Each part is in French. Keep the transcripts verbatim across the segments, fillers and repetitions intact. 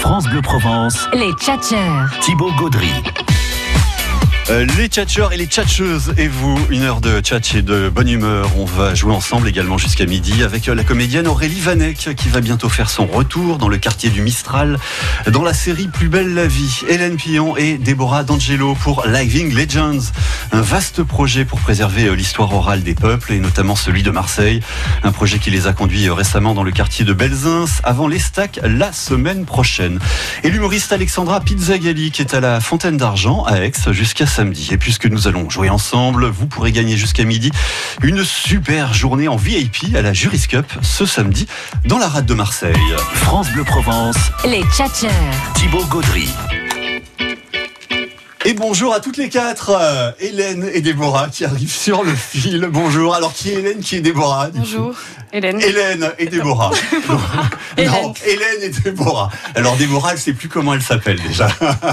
France Bleu Provence, les tchatcheurs. Thibaut Gaudry. Euh, les tchatcheurs et les tchatcheuses et vous, une heure de tchatch et de bonne humeur. On va jouer ensemble également jusqu'à midi avec la comédienne Aurélie Vanek qui va bientôt faire son retour dans le quartier du Mistral dans la série Plus belle la vie. Hélène Pillon et Déborah D'Angelo pour Living Legends, un vaste projet pour préserver l'histoire orale des peuples et notamment celui de Marseille, un projet qui les a conduits récemment dans le quartier de Belzins avant l'Estac la semaine prochaine. Et l'humoriste Alexandra Pizzagalli qui est à la Fontaine d'Argent à Aix jusqu'à samedi. Et puisque nous allons jouer ensemble, vous pourrez gagner jusqu'à midi une super journée en V I P à la Juris Cup ce samedi dans la rade de Marseille. France Bleu Provence, les tchatcheurs. Thibaut Gaudry. Et bonjour à toutes les quatre, euh, Hélène et Déborah qui arrivent sur le fil. Bonjour. Alors qui est Hélène, qui est Déborah? Bonjour, Hélène. Hélène et Déborah. Non, Hélène. non, Hélène et Déborah. Alors Déborah, elle ne sait plus comment elle s'appelle déjà.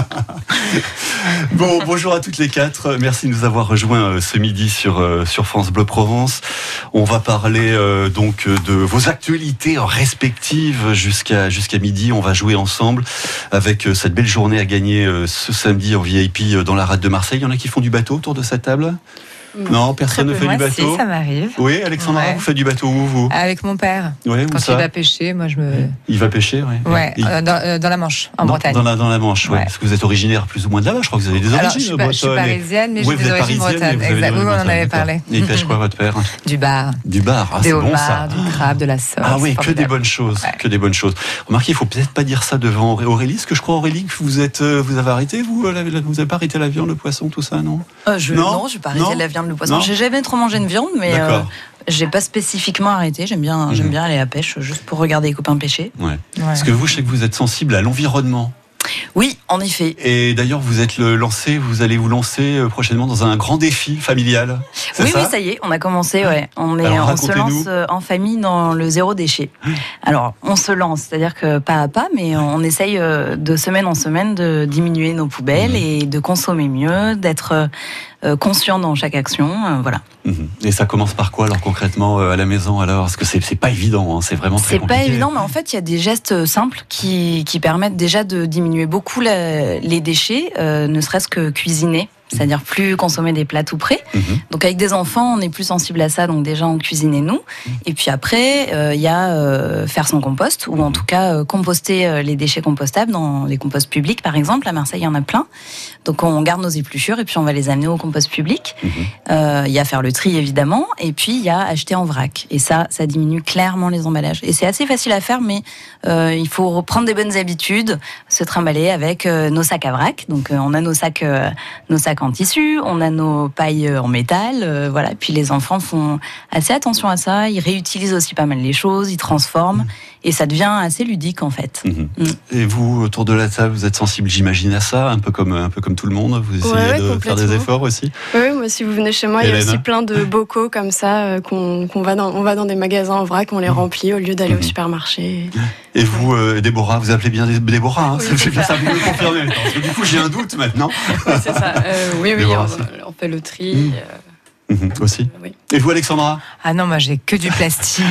Bon, bonjour à toutes les quatre. Merci de nous avoir rejoints ce midi sur, sur France Bleu Provence. On va parler euh, donc de vos actualités respectives jusqu'à, jusqu'à midi. On va jouer ensemble avec cette belle journée à gagner ce samedi en V I P dans la rade de Marseille. Il y en a qui font du bateau autour de cette table? Non, personne ne fait moi, du bateau. Si, ça m'arrive. Oui, Alexandra, Ouais. vous faites du bateau où, vous? Avec mon père. Ouais, où Quand ça il va pêcher, moi je me. Il va pêcher, oui. Ouais, Il- euh, dans, euh, dans la Manche, en dans, Bretagne. Dans la, dans la Manche, ouais. Ouais. Parce que vous êtes originaire plus ou moins de là-bas. Je crois que vous avez des origines Alors, je suis, pas, je suis bretonnes. parisienne, mais Oui, j'ai vous des êtes origines parisienne, bretonnes. mais vous avez des Exact. Oui, origines on en avait bretonnes, parlé. d'accord. Et il pêche quoi, votre père? Du bar, Du bar. Ah, des c'est bon, homards, ça. du crabe, de la sauce. Ah oui, que formidable. des bonnes choses, Ouais. que des bonnes choses. Remarquez, il faut peut-être pas dire ça devant Auré- Aurélie, parce que je crois Aurélie que vous êtes, euh, vous avez arrêté, vous, euh, la- la- vous avez pas arrêté la viande, le poisson, tout ça, non? Euh, je, Non. non, je vais pas arrêter Non. la viande, le poisson. Non. J'ai jamais trop mangé de viande, mais euh, D'accord. j'ai pas spécifiquement arrêté. J'aime bien, Mhm. j'aime bien aller à la pêche, juste pour regarder les copains pêcher. Ouais. Ouais. Parce que vous, je sais que vous êtes sensible à l'environnement. Oui, en effet. Et d'ailleurs, vous êtes le lancé, vous allez vous lancer euh, prochainement dans un grand défi familial. C'est Oui, ça oui, ça y est, on a commencé. Ouais. On est, Alors, on se racontez-nous. lance euh, en famille dans le zéro déchet. Alors, on se lance, c'est-à-dire que pas à pas, mais on essaye euh, de semaine en semaine de diminuer nos poubelles Mhm. et de consommer mieux, d'être euh, euh, conscient dans chaque action. euh, voilà. Mhm. Et ça commence par quoi alors concrètement euh, à la maison alors? Parce que c'est, c'est pas évident, hein, c'est vraiment très C'est compliqué. pas évident, mais en fait, il y a des gestes simples qui, qui permettent déjà de diminuer beaucoup la- les déchets, euh, ne serait-ce que cuisiner. C'est-à-dire plus consommer des plats tout prêts. Mhm. Donc avec des enfants, on est plus sensible à ça. Donc déjà, on cuisinait nous. Et puis après, il euh, y a euh, faire son compost, ou en tout cas euh, composter euh, les déchets compostables dans les composts publics, par exemple. À Marseille, il y en a plein. Donc on garde nos épluchures et puis on va les amener au compost public. Il Mhm. euh, y a faire le tri, évidemment. Et puis il y a acheter en vrac. Et ça, ça diminue clairement les emballages. Et c'est assez facile à faire, mais euh, il faut reprendre des bonnes habitudes, se trimballer avec euh, nos sacs à vrac. Donc euh, on a nos sacs, euh, nos sacs en tissu, on a nos pailles en métal, euh, voilà. Puis les enfants font assez attention à ça, ils réutilisent aussi pas mal les choses, ils transforment, et ça devient assez ludique en fait. Mhm. Mm. Et vous, autour de la table, vous êtes sensible, j'imagine, à ça, un peu comme, un peu comme tout le monde. Vous essayez Ouais, ouais, de faire complètement. des efforts aussi. Oui, moi, si vous venez chez moi, il y a Hélène. aussi plein de bocaux comme ça euh, qu'on, qu'on va dans, on va dans des magasins en vrac, on les remplit au lieu d'aller Mhm. au supermarché. Et vous, euh, Déborah, vous appelez bien Dé- Déborah, hein, Oui, c'est c'est bien ça. ça, vous me le confirmez. Parce que du coup, j'ai un doute maintenant. Oui, c'est ça. Euh, oui, oui, Déborah, on, on fait le tri. Mhm. euh, Mhm, aussi. oui. Et vous, Alexandra? Ah non, moi j'ai que du plastique,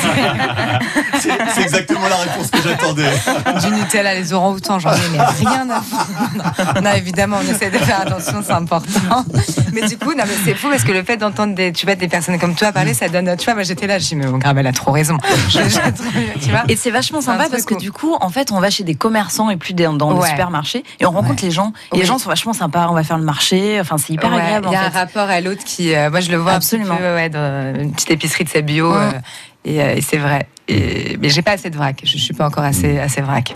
C'est, c'est exactement la réponse que j'attendais. du Nutella, les orang-outans, j'en ai mais rien à foutre. Non, non, évidemment, on essaie de faire attention, c'est important. Mais du coup, non, mais c'est fou parce que le fait d'entendre des, tu vois, des personnes comme toi parler, ça donne. Tu vois, moi j'étais là, je dis, mais mon grave, elle a trop raison. Je, je- tu vois Et c'est vachement C'est un sympa truc parce que où- du coup, en fait, on va chez des commerçants et plus des- dans Ouais. des supermarchés et on rencontre Ouais. les gens. Et Oui. les gens sont vachement sympas. On va faire le marché. Enfin, c'est hyper Ouais, agréable. il y a en un fait. rapport à l'autre qui, euh, moi je le vois Absolument. un petit peu, ouais, dans une petite épicerie de sa bio. Ouais. euh, et, euh, et c'est vrai. Et, mais j'ai pas assez de vrac. Je suis pas encore assez, assez vrac.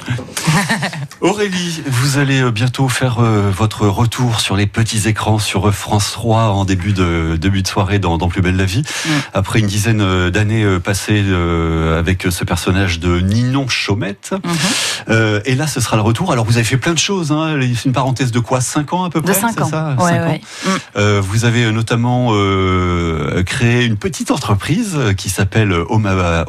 Aurélie, vous allez euh, bientôt faire euh, votre retour sur les petits écrans sur France trois en début de, début de soirée dans, dans Plus belle la vie. Mm. Après une dizaine euh, d'années euh, passées euh, avec ce personnage de Ninon Chaumette. Mhm. Euh, et là, ce sera le retour. Alors, vous avez fait plein de choses. Hein. C'est une parenthèse de quoi? cinq ans à peu De près? cinq c'est ans. ça Ouais, Cinq ans. ouais. Mm. Euh, vous avez notamment euh, créé une petite entreprise qui s'appelle Oma, Oma Bloom.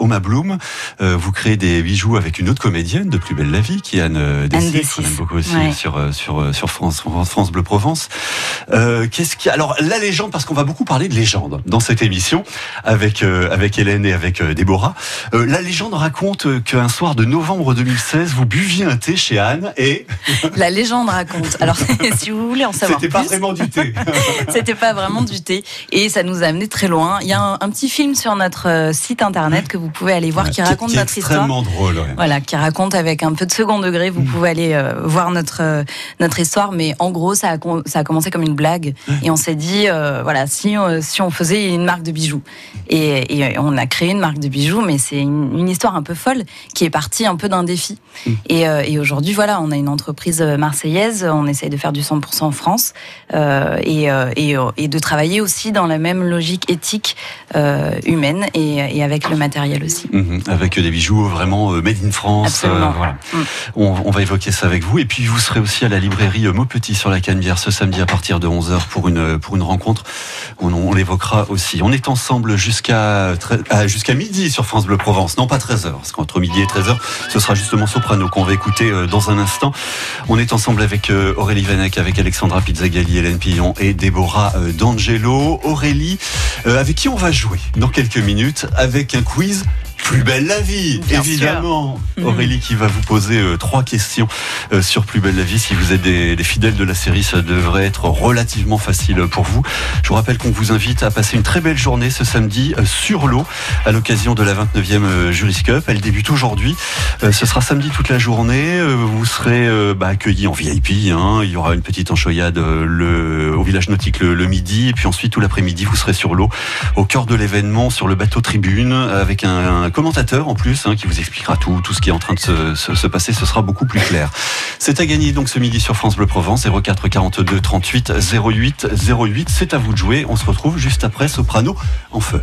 Guillaume. Euh, vous créez des bijoux avec une autre comédienne de Plus belle la vie, qui est Anne euh, Dessis, qu'on aime beaucoup aussi ouais. sur, euh, sur, euh, sur France, France Bleu Provence. Euh, qu'est-ce qui... Alors, la légende, parce qu'on va beaucoup parler de légende dans cette émission, avec, euh, avec Hélène et avec euh, Déborah. Euh, la légende raconte qu'un soir de novembre deux mille seize, vous buviez un thé chez Anne et... La légende raconte. Alors, si vous voulez en savoir C'était plus... C'était pas vraiment du thé. C'était pas vraiment du thé. Et ça nous a amené très loin. Il y a un, un petit film sur notre site internet que vous pouvez aller voir ouais, qui raconte qui est notre histoire. Extrêmement drôle. Ouais. Voilà, qui raconte avec un peu de second degré. Vous mmh. pouvez aller euh, voir notre euh, notre histoire. Mais en gros, ça a, ça a commencé comme une blague. Ouais. Et on s'est dit, euh, voilà, si euh, si on faisait une marque de bijoux. Et, et on a créé une marque de bijoux, mais c'est une, une histoire un peu folle qui est partie un peu d'un défi. Mmh. Et, euh, et aujourd'hui, voilà, on a une entreprise marseillaise. On essaye de faire du cent pour cent en France euh, et, euh, et et de travailler aussi dans la même logique éthique euh, humaine et, et avec le matériel aussi. Mmh, avec des bijoux vraiment euh, made in France. Absolument. Euh, voilà. Mmh. on, on va évoquer ça avec vous. Et puis vous serez aussi à la librairie Maupetit sur la Canebière ce samedi à partir de onze heures pour une, pour une rencontre. On, on l'évoquera aussi. On est ensemble jusqu'à, jusqu'à midi sur France Bleu Provence. Non, pas treize heures, parce qu'entre midi et treize heures, ce sera justement Soprano qu'on va écouter dans un instant. On est ensemble avec Aurélie Vanek, avec Alexandra Pizzagalli, Hélène Pillon et Déborah D'Angelo. Aurélie, euh, avec qui on va jouer dans quelques minutes avec un quiz Plus belle la vie, bien évidemment. Sûr. Aurélie qui va vous poser euh, trois questions euh, sur Plus belle la vie. Si vous êtes des, des fidèles de la série, ça devrait être relativement facile pour vous. Je vous rappelle qu'on vous invite à passer une très belle journée ce samedi euh, sur l'eau à l'occasion de la vingt-neuvième euh, Juris Cup. Elle débute aujourd'hui. Euh, ce sera samedi toute la journée. Euh, vous serez euh, bah, accueillis en V I P. Hein. Il y aura une petite enchoyade euh, le, au village nautique le, le midi. Et puis ensuite, tout l'après-midi, vous serez sur l'eau au cœur de l'événement, sur le bateau tribune, avec un, un commentateur en plus hein, qui vous expliquera tout, tout ce qui est en train de se, se, se passer. Ce sera beaucoup plus clair. C'est à gagner donc ce midi sur France Bleu Provence, zéro quatre quarante-deux trente-huit zéro huit zéro huit. C'est à vous de jouer. On se retrouve juste après Soprano en feu.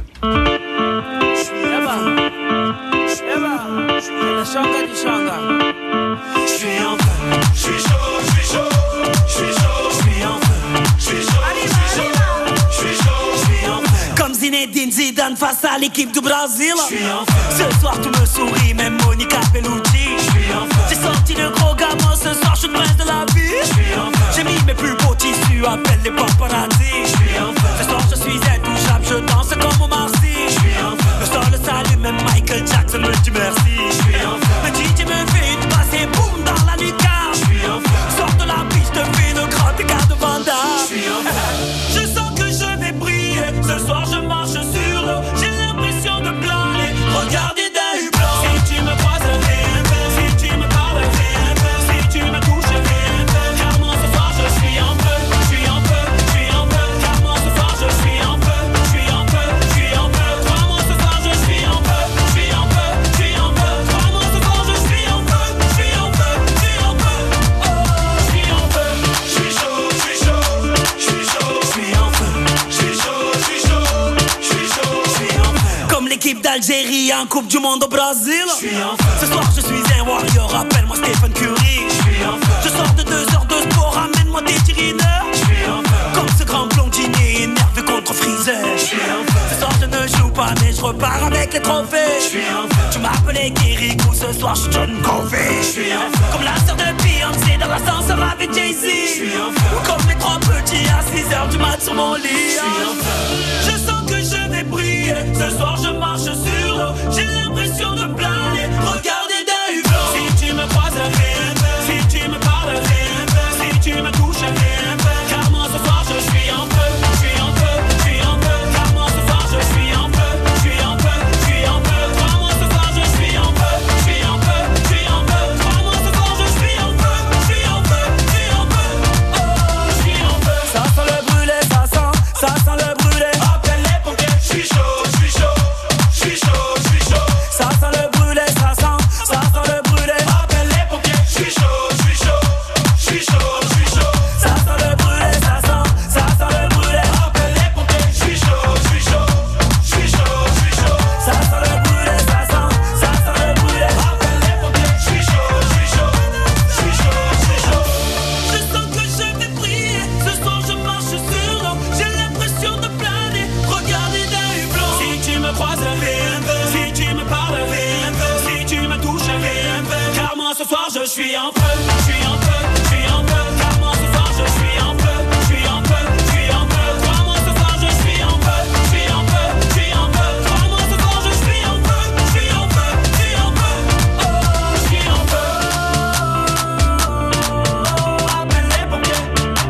Zinedine Zidane face à l'équipe du Brésil. Ce soir tout me sourit, même Monica Bellucci. J'ai sorti le gros gamin, ce soir je suis le prince de la vie. J'ai mis mes plus beaux tissus, appelle les paparazzi. Ce soir je suis intouchable, je danse comme au Marcy. Le sol le salue, même Michael Jackson me dit merci. Le D J me fait une passe et boum dans la lucarne. Sors de la piste, fais le grand écart de Van Damme. Je sens que je vais briller, ce soir je marche sur l'eau, j'ai l'impression de planer. Regardez d'un hublot. Si tu me croises, rien de, si tu me parles, rien de, si tu me touches, rien de, car moi ce soir je suis en feu, je suis en feu, je suis en feu, car moi ce soir je suis en feu, je suis en feu, je suis en feu, crois-moi ce soir je suis en feu, je suis en feu, je suis en feu, crois-moi ce soir je suis en feu, je suis en feu, je suis en feu, oh, je suis en feu, je suis chaud, je suis chaud, je suis chaud, je suis en feu, je suis chaud, je suis chaud. Comme l'équipe d'Algérie en Coupe du Monde au Brésil. Ce soir je suis un warrior, appelle-moi Stephen Curry. Je sors de deux heures de sport, amène-moi des tirineurs. Comme ce grand blondinier énervé contre Freezer. Ce soir je ne joue pas mais je repars avec les trophées. Tu m'appelais Kirikou, ce soir je suis John Covey. Comme la sœur de Beyoncé dans l'ascenseur avec Jay-Z. Ou comme les trois petits à six heures du mat sur mon lit. Je sens que je vais briller, ce soir je marche sur l'eau, j'ai l'impression de planer. Regardez d'un hublot. Si tu me croises, rien de, si tu me parles, rien de, si tu me touches, rien de, car moi ce soir je suis en feu, je suis en feu, je suis en feu, car moi ce soir je suis en feu, je suis en feu, je suis en feu, crois-moi ce soir je suis en feu, je suis en feu, je suis en feu, crois-moi ce soir je suis en feu, je suis en feu, je suis en feu, oh, je suis en feu. Ça sent le brûlé, ça sent, ça sent le brûlé. je suis en feu, je suis en feu. Car moi ce soir je suis en feu, je suis en feu, je suis en feu. Crois-moi ce soir je suis en feu, je suis en feu, je suis en feu. Crois-moi ce soir je suis en feu, je suis en feu, je suis en feu. Oh, je suis en feu. Appelle les pompiers.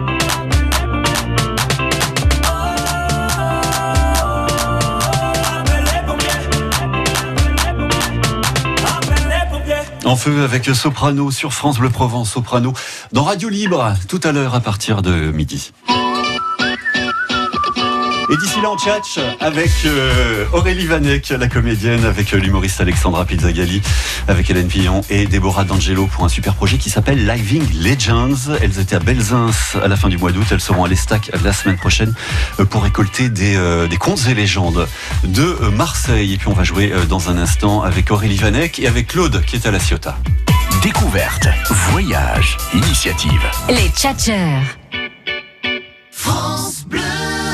En feu avec Soprano sur France Bleu Provence. Soprano dans Radio Libre tout à l'heure à partir de midi. Et d'ici là, on tchatche avec euh, Aurélie Vanek, la comédienne, avec euh, l'humoriste Alexandra Pizzagalli, avec Hélène Pillon et Déborah D'Angelo pour un super projet qui s'appelle Living Legends. Elles étaient à Belzins à la fin du mois d'août. Elles seront à l'Estac la semaine prochaine euh, pour récolter des, euh, des contes et légendes de euh, Marseille. Et puis on va jouer euh, dans un instant avec Aurélie Vanek et avec Claude qui est à la Ciotat. Découverte, voyage, initiative. Les tchatcheurs. France Bleu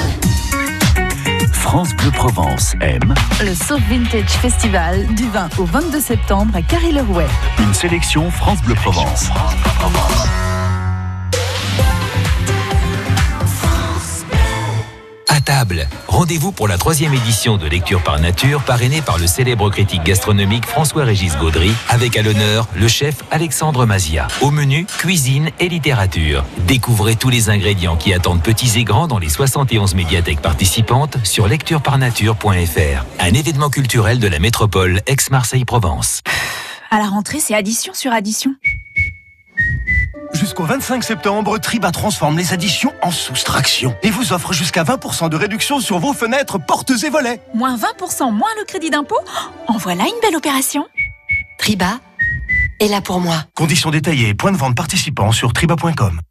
Provence aime Le Sauf Vintage Festival du vingt au vingt-deux septembre à Carry-le-Rouet. une sélection France Bleu Provence. À table, rendez-vous pour la troisième édition de Lecture par Nature, parrainée par le célèbre critique gastronomique François-Régis Gaudry, avec à l'honneur le chef Alexandre Mazia. Au menu, cuisine et littérature. Découvrez tous les ingrédients qui attendent petits et grands dans les soixante et onze médiathèques participantes sur lecture par nature point f r. Un événement culturel de la métropole Aix-Marseille-Provence. À la rentrée, c'est addition sur addition. Jusqu'au vingt-cinq septembre, Triba transforme les additions en soustraction et vous offre jusqu'à vingt pour cent de réduction sur vos fenêtres, portes et volets. Moins vingt pour cent moins le crédit d'impôt. En voilà une belle opération. Triba est là pour moi. Conditions détaillées et points de vente participants sur triba point com.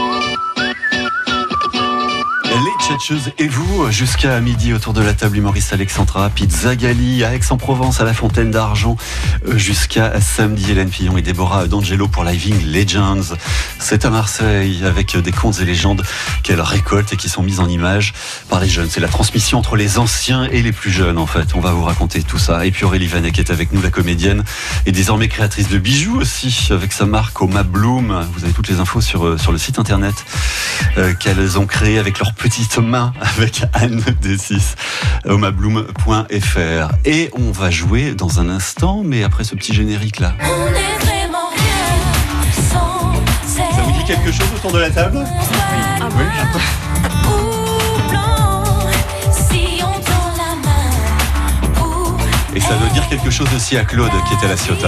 Les tchatcheuses et vous, jusqu'à midi autour de la table, humoriste Alexandra Pizzagalli, à Aix-en-Provence, à la Fontaine d'Argent, jusqu'à samedi, Hélène Pillon et Déborah D'Angelo pour Living Legends. C'est à Marseille, avec des contes et légendes qu'elles récoltent et qui sont mises en image par les jeunes. C'est la transmission entre les anciens et les plus jeunes, en fait. On va vous raconter tout ça. Et puis Aurélie Vanek est avec nous, la comédienne, et désormais créatrice de bijoux aussi, avec sa marque Oma Bloom. Vous avez toutes les infos sur, sur le site internet euh, qu'elles ont créé avec leurs petites mains, avec Anne D six, omabloom point f r. Et on va jouer dans un instant, mais après ce petit générique là. On est vraiment rien sans Ça vous dit quelque chose autour de la table? Ah oui. Ou blanc, si on tend la main. Ou Et ça veut dire quelque chose aussi à Claude qui était à la Ciotat.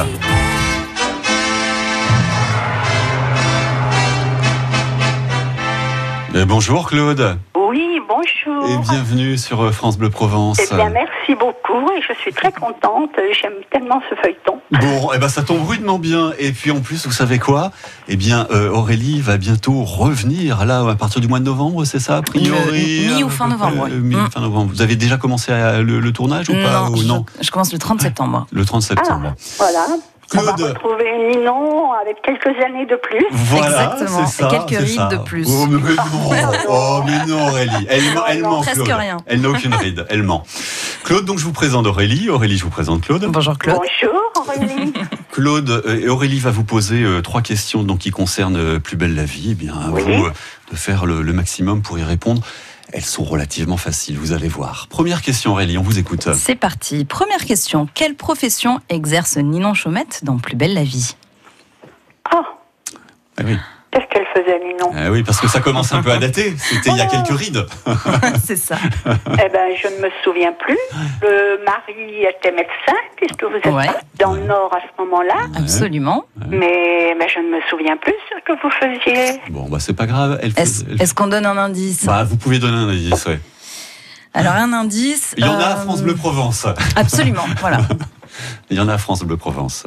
Et bonjour Claude. Oui, bonjour. Et bienvenue sur France Bleu Provence. Eh bien, merci beaucoup et je suis très contente. J'aime tellement ce feuilleton. Bon, eh ben ça tombe rudement bien. Et puis en plus, vous savez quoi? Eh bien, euh, Aurélie va bientôt revenir là à partir du mois de novembre, c'est ça, a priori? Le mi ou fin novembre. Euh, mi ou fin novembre. Vous avez déjà commencé à, le, le tournage ou pas? Non, ou je, non je commence le trente septembre. Le trente septembre. Ah, voilà. Claude. On va retrouver Ninon avec quelques années de plus. Voilà, exactement. c'est ça, et quelques c'est rides ça. de plus. Oh mais non, oh, mais non Aurélie, elle, elle ment. Presque Claude. rien. Elle n'a aucune ride, elle ment. Claude, donc je vous présente Aurélie. Aurélie, je vous présente Claude. Bonjour Claude. Bonjour Aurélie. Claude euh, et Aurélie va vous poser euh, trois questions donc, qui concernent euh, Plus belle la vie. Eh bien, à Oui. vous euh, de faire le, le maximum pour y répondre. Elles sont relativement faciles, vous allez voir. Première question Aurélie, on vous écoute. C'est parti. Première question. Quelle profession exerce Ninon Chaumette dans Plus belle la vie? Ah, Ah oui. qu'est-ce qu'elle faisait Ninon? Ah oui, parce que ça commence un peu à dater. C'était il y a quelques rides. C'est ça. Eh bien, je ne me souviens plus. Le mari était médecin, puisque vous êtes Ouais. dans le Nord à ce moment-là. Absolument. Mais, mais je ne me souviens plus ce que vous faisiez. Bon, bah c'est pas grave. Elle Est-ce fait- elle- est-ce qu'on donne un indice? Bah, vous pouvez donner un indice, ouais. Alors un indice. Il y en a à euh, France Bleu Provence. Absolument, voilà. Il y en a à France Bleu Provence.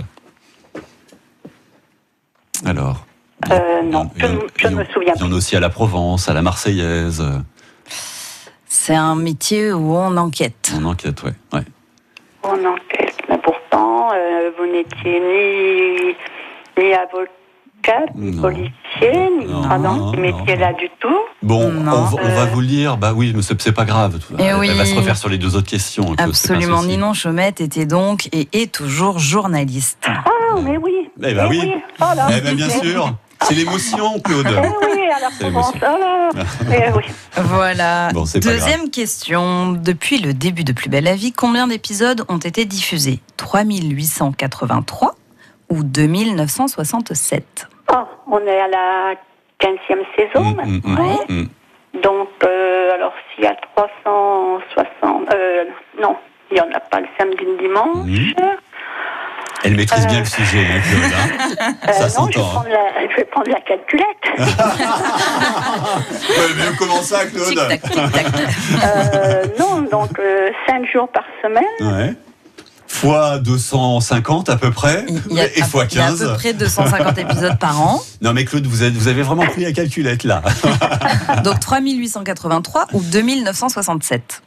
Alors. Euh, non, il y en- je ne- je il y en- ne me souviens Il y en a aussi à la Provence, à la Marseillaise. C'est un métier où on enquête. On enquête, ouais. ouais. On enquête, mais pourtant, euh, vous n'étiez ni, ni avocate, ni Non. policier, ni Non, pas dans non, ce métier-là du tout. Bon, Non. on, va- on va Euh. vous lire. Bah oui, mais c'est c'est pas grave. Eh elle, oui. elle va se refaire sur les deux autres questions. Claude, c'est pas un Absolument. souci. Ninon Chaumette était donc et est toujours journaliste. Ah, mais oui. Eh ben oui. oui. Voilà. Eh ben bien sûr. C'est l'émotion, Claude. Eh oui, à la Provence. Oh là. Eh oui. Voilà. Bon, c'est pas Deuxième grave. question. Depuis le début de Plus belle la vie, combien d'épisodes ont été diffusés ? trois mille huit cent quatre-vingt-trois ou deux mille neuf cent soixante-sept ? Oh, on est à la quinzième saison Mmh, maintenant. mmh, mmh. Donc, euh, alors s'il y a trois cent soixante... Euh, non, il n'y en a pas le samedi et le dimanche. Mmh. Elle maîtrise bien le sujet, hein, Claude. Hein. Euh, Ça non, s'entend. je vais, prendre la, je vais prendre la calculette. Ouais, mais comment ça, Claude? Tic-tac, tic-tac. euh, non, donc euh, cinq jours par semaine. Ouais. Fois deux cent cinquante à peu près, Il y a, et fois il y a à quinze. peu près deux cent cinquante épisodes par an. Non mais Claude, vous, êtes, vous avez vraiment pris la calculette là. Donc trois mille huit cent quatre-vingt-trois ou deux mille neuf cent soixante-sept.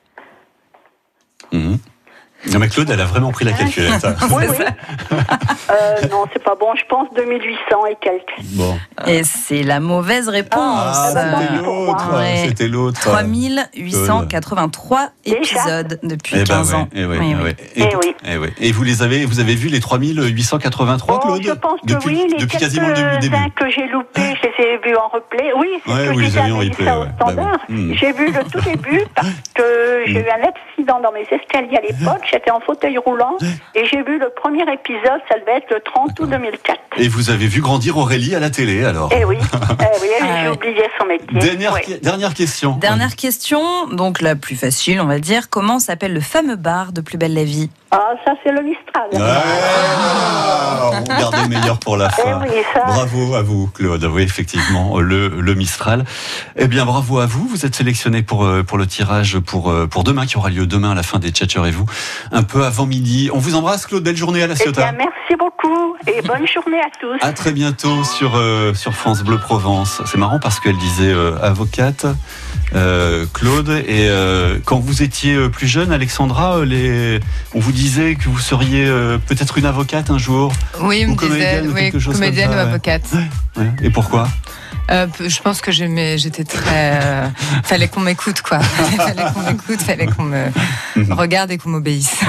Mmh. Non mais Claude, elle a vraiment pris la calculette. Oui, oui. euh, non, c'est pas bon. Je pense deux mille huit cents et quelques. Bon. Et c'est la mauvaise réponse. Ah, c'était l'autre. Ouais. C'était l'autre. trois mille huit cent quatre-vingt-trois épisodes depuis Eh ben quinze ouais, ans. eh ouais, Oui, eh oui. ouais. Eh Et, oui. eh ouais. Et vous les avez, vous avez vu les trois mille huit cent quatre-vingt-trois, Claude? Oh, je pense que depuis, oui. Les depuis quasiment le début. début. quelques-uns que j'ai loupés, je les ai vus en replay. Oui, c'est Ouais, ce que vous j'ai les avez en jamais replay, vu ça ouais. au standard. Bah oui. Hmm. J'ai vu le tout début parce que j'ai eu un accident dans mes escaliers à l'époque. J'étais en fauteuil roulant et j'ai vu le premier épisode. Ça devait être le trente août deux mille quatre. Et vous avez vu grandir Aurélie à la télé alors? Eh oui, eh oui, Ah j'ai ouais. oublié son métier. Dernière, Oui. dernière question. Dernière question, donc la plus facile, on va dire. Comment s'appelle le fameux bar de Plus belle la vie? Ah, ça c'est le Mistral. Ouais, on garde le meilleur pour la fin. Eh oui, ça. Bravo à vous, Claude. Oui, effectivement, le, le Mistral. Eh bien, bravo à vous. Vous êtes sélectionné pour, euh, pour le tirage pour, euh, pour demain, qui aura lieu demain à la fin des Tchatcheurs et vous, un peu avant midi. On vous embrasse, Claude. Belle journée à la Eh Ciotat. bien, merci beaucoup et bonne journée à tous. À très bientôt sur, euh, sur France Bleu Provence. C'est marrant parce qu'elle disait euh, avocate, euh, Claude, et euh, quand vous étiez euh, plus jeune, Alexandra, euh, les... on vous disait que vous seriez euh, peut-être une avocate un jour. Oui, ou me disait, comédienne, ou oui, quelque chose comme comédienne ça, ou ouais. avocate. Ouais. Et pourquoi? Euh, je pense que j'aimais, j'étais très. Euh, fallait qu'on m'écoute, quoi. Fallait qu'on m'écoute, fallait qu'on me regarde et qu'on m'obéisse.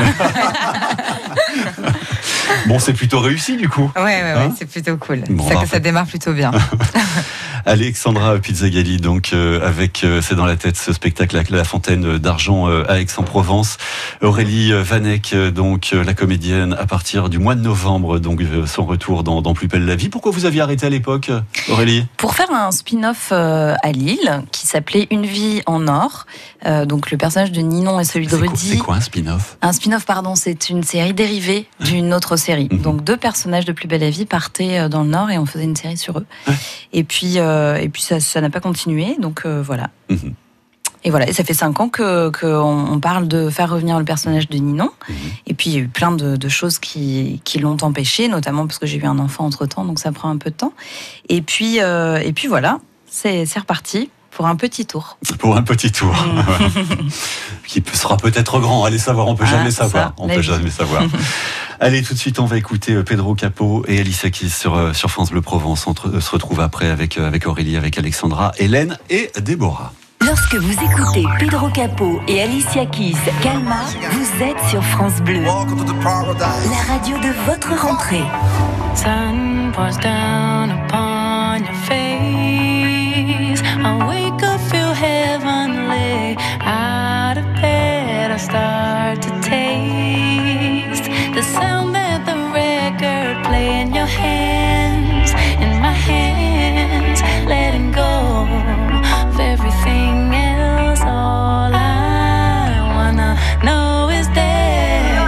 Bon, c'est plutôt réussi du coup. Ouais, ouais, ouais, Hein c'est plutôt cool. Bon, ça, en que fait. ça démarre plutôt bien. Alexandra Pizzagalli, donc euh, avec euh, C'est dans la tête, ce spectacle à la Fontaine d'Argent euh, à Aix-en-Provence. Aurélie euh, Vanek, euh, donc euh, la comédienne, à partir du mois de novembre, donc euh, son retour dans, dans Plus belle la vie. Pourquoi vous aviez arrêté à l'époque, Aurélie? Pour faire un spin-off euh, à Lille qui s'appelait Une vie en or. Euh, donc le personnage de Ninon et celui de C'est quoi, Rudy. c'est quoi un spin-off? Un spin-off, pardon, c'est une série dérivée d'une autre série. Mhm. Donc deux personnages de Plus belle la vie partaient euh, dans le Nord et on faisait une série sur eux. Et puis, euh, et puis ça, ça n'a pas continué, donc euh, voilà. Mhm. Et voilà, et ça fait cinq ans que qu'on on parle de faire revenir le personnage de Ninon. Mhm. Et puis il y a eu plein de, de choses qui, qui l'ont empêché, notamment parce que j'ai eu un enfant entre temps, donc ça prend un peu de temps. Et puis, euh, et puis voilà, c'est c'est reparti pour un petit tour. Pour un petit tour. Qui sera peut-être grand, allez savoir, on peut Ah, jamais ça, savoir. On la peut vie. jamais savoir. Allez, tout de suite, on va écouter euh, Pedro Capot et Alicia Keys sur, euh, sur France Bleu Provence. On te- se retrouve après avec, euh, avec Aurélie, avec Alexandra, Hélène et Déborah. Lorsque vous écoutez Pedro Capot et Alicia Keys, Calma, vous êtes sur France Bleu, la radio de votre rentrée. Sun pours down upon your face. I wake up, feel heavenly. Out of bed, I start to taste the sound that the record play in your hands, in my hands, letting go of everything else. All I wanna know is this.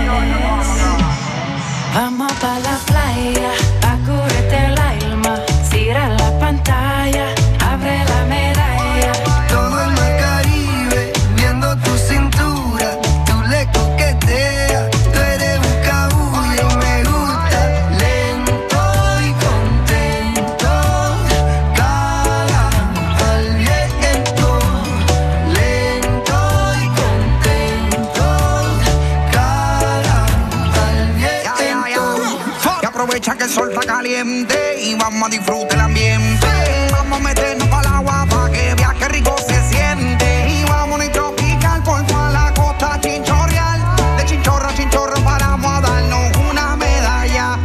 Vamos pa la playa, pa curarte el alma, cierra la pantalla, abre la medalla. Todo el mar Caribe, viendo tu cintura, tú le coqueteas, tú eres un cabullo y me gusta. Lento y contento, cara al viento. Lento y contento, cara al viento. Y aprovecha que el sol está caliente y vamos a disfrutar el ambiente. Vamos a meternos para el agua para que veas que rico se siente. Y vamos a tropical por toda la costa chinchorreal. De chinchorro a chinchorro paramos a darnos una medalla.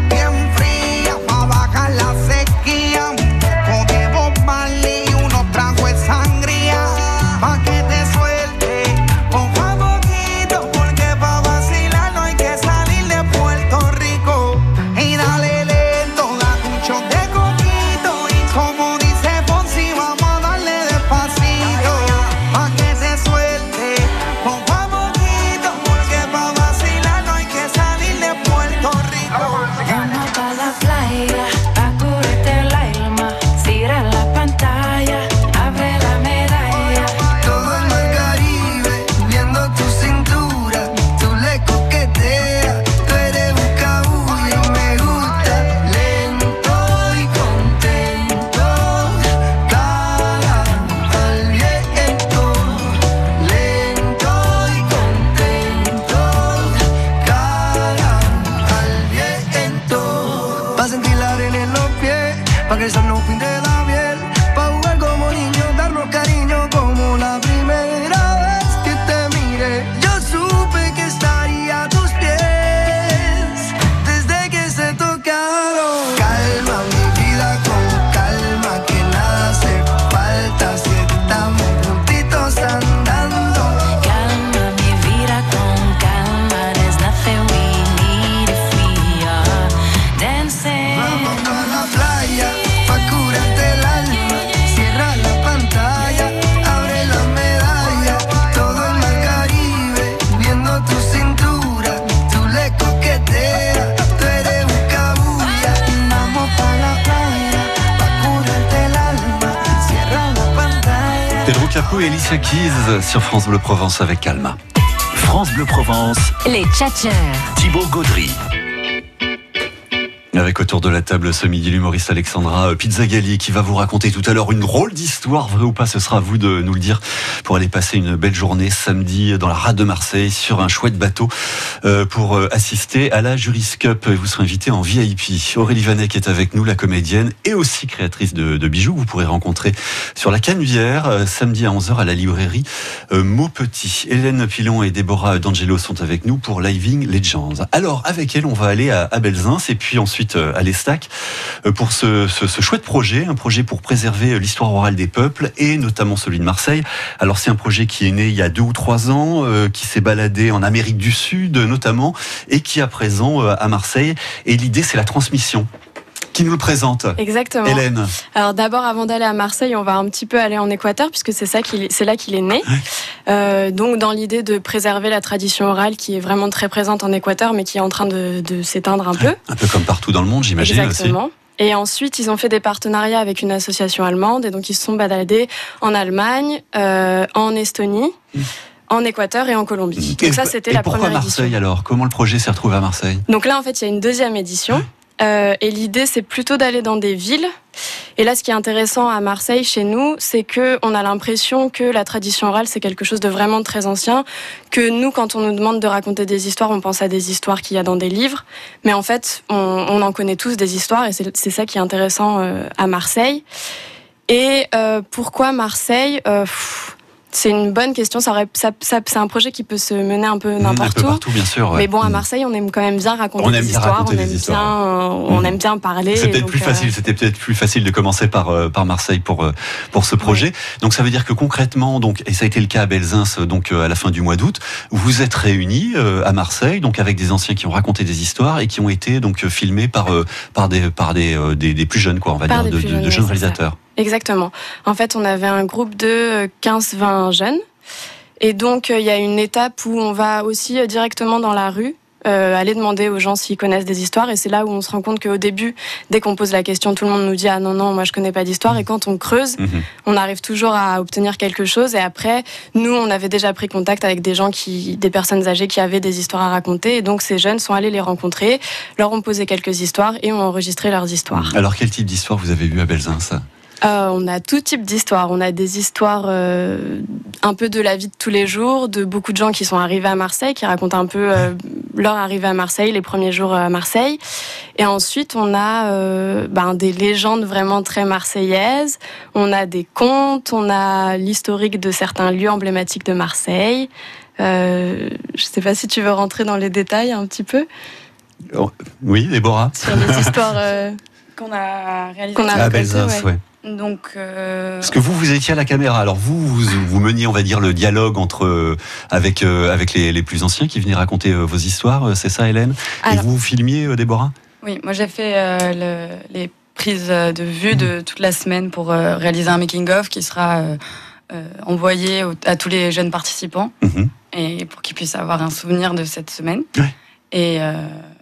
pa' que el sol no pinte la piel, pa' jugar como niños, darnos cariño como la primera vez que te miré. Yo supe que estaría a tus pies desde que se tocaron. Calma mi vida con calma, que nada hace falta si estamos juntitos andando. Calma mi vida con calma, there's nothing we need if we are dancing. Vamos a la playa pa' curarte el alma, cierra la pantalla, abre la medalla, todo el mar Caribe, viendo tu cintura, tú le coqueteas, tú eres un cabulla. Vamos pa' la playa pa' curarte el alma, cierra la pantalla. Pedro Capot et Alicia Keys sur France Bleu Provence avec Calma. France Bleu Provence, Les tchatcheurs. Thibaut Gaudry. Avec autour de la table ce midi l'humoriste Alexandra Pizzagalli qui va vous raconter tout à l'heure une drôle d'histoire, vrai ou pas, ce sera à vous de nous le dire, pour aller passer une belle journée samedi dans la rade de Marseille sur un chouette bateau euh, pour euh, assister à la Juris Cup. Vous serez invité en V I P. Aurélie Vanek est avec nous, la comédienne et aussi créatrice de, de bijoux. Vous pourrez rencontrer sur la Canebière euh, samedi à onze heures à la librairie euh, Maupetit. Hélène Pilon et Déborah D'Angelo sont avec nous pour Living Legends. Alors avec elle on va aller à, à Belzins et puis ensuite à l'Estac pour ce, ce, ce chouette projet, un projet pour préserver l'histoire orale des peuples et notamment celui de Marseille. Alors c'est un projet qui est né il y a deux ou trois ans, euh, qui s'est baladé en Amérique du Sud notamment et qui est à présent euh, à Marseille. Et l'idée c'est la transmission. Qui nous le présente? Exactement. Hélène. Alors d'abord, avant d'aller à Marseille, on va un petit peu aller en Équateur, puisque c'est ça qu'il, c'est là qu'il est né. Euh, donc dans l'idée de préserver la tradition orale qui est vraiment très présente en Équateur, mais qui est en train de, de s'éteindre un peu. Un peu comme partout dans le monde, j'imagine. Exactement. Aussi. Et ensuite, ils ont fait des partenariats avec une association allemande, et donc ils se sont baladés en Allemagne, euh, en Estonie. Mmh. En Équateur et en Colombie. Donc et, ça, c'était et la pourquoi première Marseille édition. alors? Comment le projet s'est retrouvé à Marseille? Donc là, en fait, il y a une deuxième édition. Euh, et l'idée, c'est plutôt d'aller dans des villes. Et là, ce qui est intéressant à Marseille, chez nous, c'est que on a l'impression que la tradition orale, c'est quelque chose de vraiment très ancien. Que nous, quand on nous demande de raconter des histoires, on pense à des histoires qu'il y a dans des livres. Mais en fait, on, on en connaît tous des histoires, et c'est, c'est ça qui est intéressant euh, à Marseille. Et euh, pourquoi Marseille euh, pff, c'est une bonne question. Ça, aurait, ça, ça, c'est un projet qui peut se mener un peu n'importe un peu où. Partout, bien sûr. Ouais. Mais bon, à Marseille, on aime quand même bien raconter on des aime histoires. Bien raconter on des aime histoires. bien, on mmh. aime bien parler. C'est peut-être donc, plus facile. Euh... C'était peut-être plus facile de commencer par euh, par Marseille pour euh, pour ce projet. Oui. Donc ça veut dire que concrètement, donc et ça a été le cas à Belzins, donc euh, à la fin du mois d'août, vous êtes réunis euh, à Marseille, donc avec des anciens qui ont raconté des histoires et qui ont été donc filmés par euh, par des par des, euh, des des plus jeunes quoi, on va par dire, de, jeunes, de jeunes réalisateurs. Exactement. En fait, on avait un groupe de quinze vingt jeunes. Et donc, il y a une étape où on va aussi directement dans la rue, euh, aller demander aux gens s'ils connaissent des histoires. Et c'est là où on se rend compte qu'au début, dès qu'on pose la question, tout le monde nous dit « Ah non, non, moi je connais pas d'histoire ». Et quand on creuse, mmh. on arrive toujours à obtenir quelque chose. Et après, nous, on avait déjà pris contact avec des gens, qui, des personnes âgées qui avaient des histoires à raconter. Et donc, ces jeunes sont allés les rencontrer, leur ont posé quelques histoires et ont enregistré leurs histoires. Alors, quel type d'histoire vous avez vu à Belzins ? Euh, on a tout type d'histoires. On a des histoires euh, un peu de la vie de tous les jours, de beaucoup de gens qui sont arrivés à Marseille, qui racontent un peu euh, leur arrivée à Marseille, les premiers jours à Marseille. Et ensuite, on a euh, ben, des légendes vraiment très marseillaises. On a des contes, on a l'historique de certains lieux emblématiques de Marseille. Euh, je ne sais pas si tu veux rentrer dans les détails un petit peu. Oh, oui, Déborah. Sur les histoires euh, qu'on a réalisées. Qu'on a à Belzins, ouais. ouais. Donc, euh... Parce que vous, vous étiez à la caméra. Alors vous, vous, vous meniez, on va dire, le dialogue entre euh, avec euh, avec les, les plus anciens qui venaient raconter euh, vos histoires. C'est ça, Hélène? Alors, et vous filmiez, euh, Déborah? Oui, moi j'ai fait euh, le, les prises de vue mmh. de toute la semaine pour euh, réaliser un making-of qui sera euh, euh, envoyé au, à tous les jeunes participants mmh. et pour qu'ils puissent avoir un souvenir de cette semaine. Ouais. Et euh,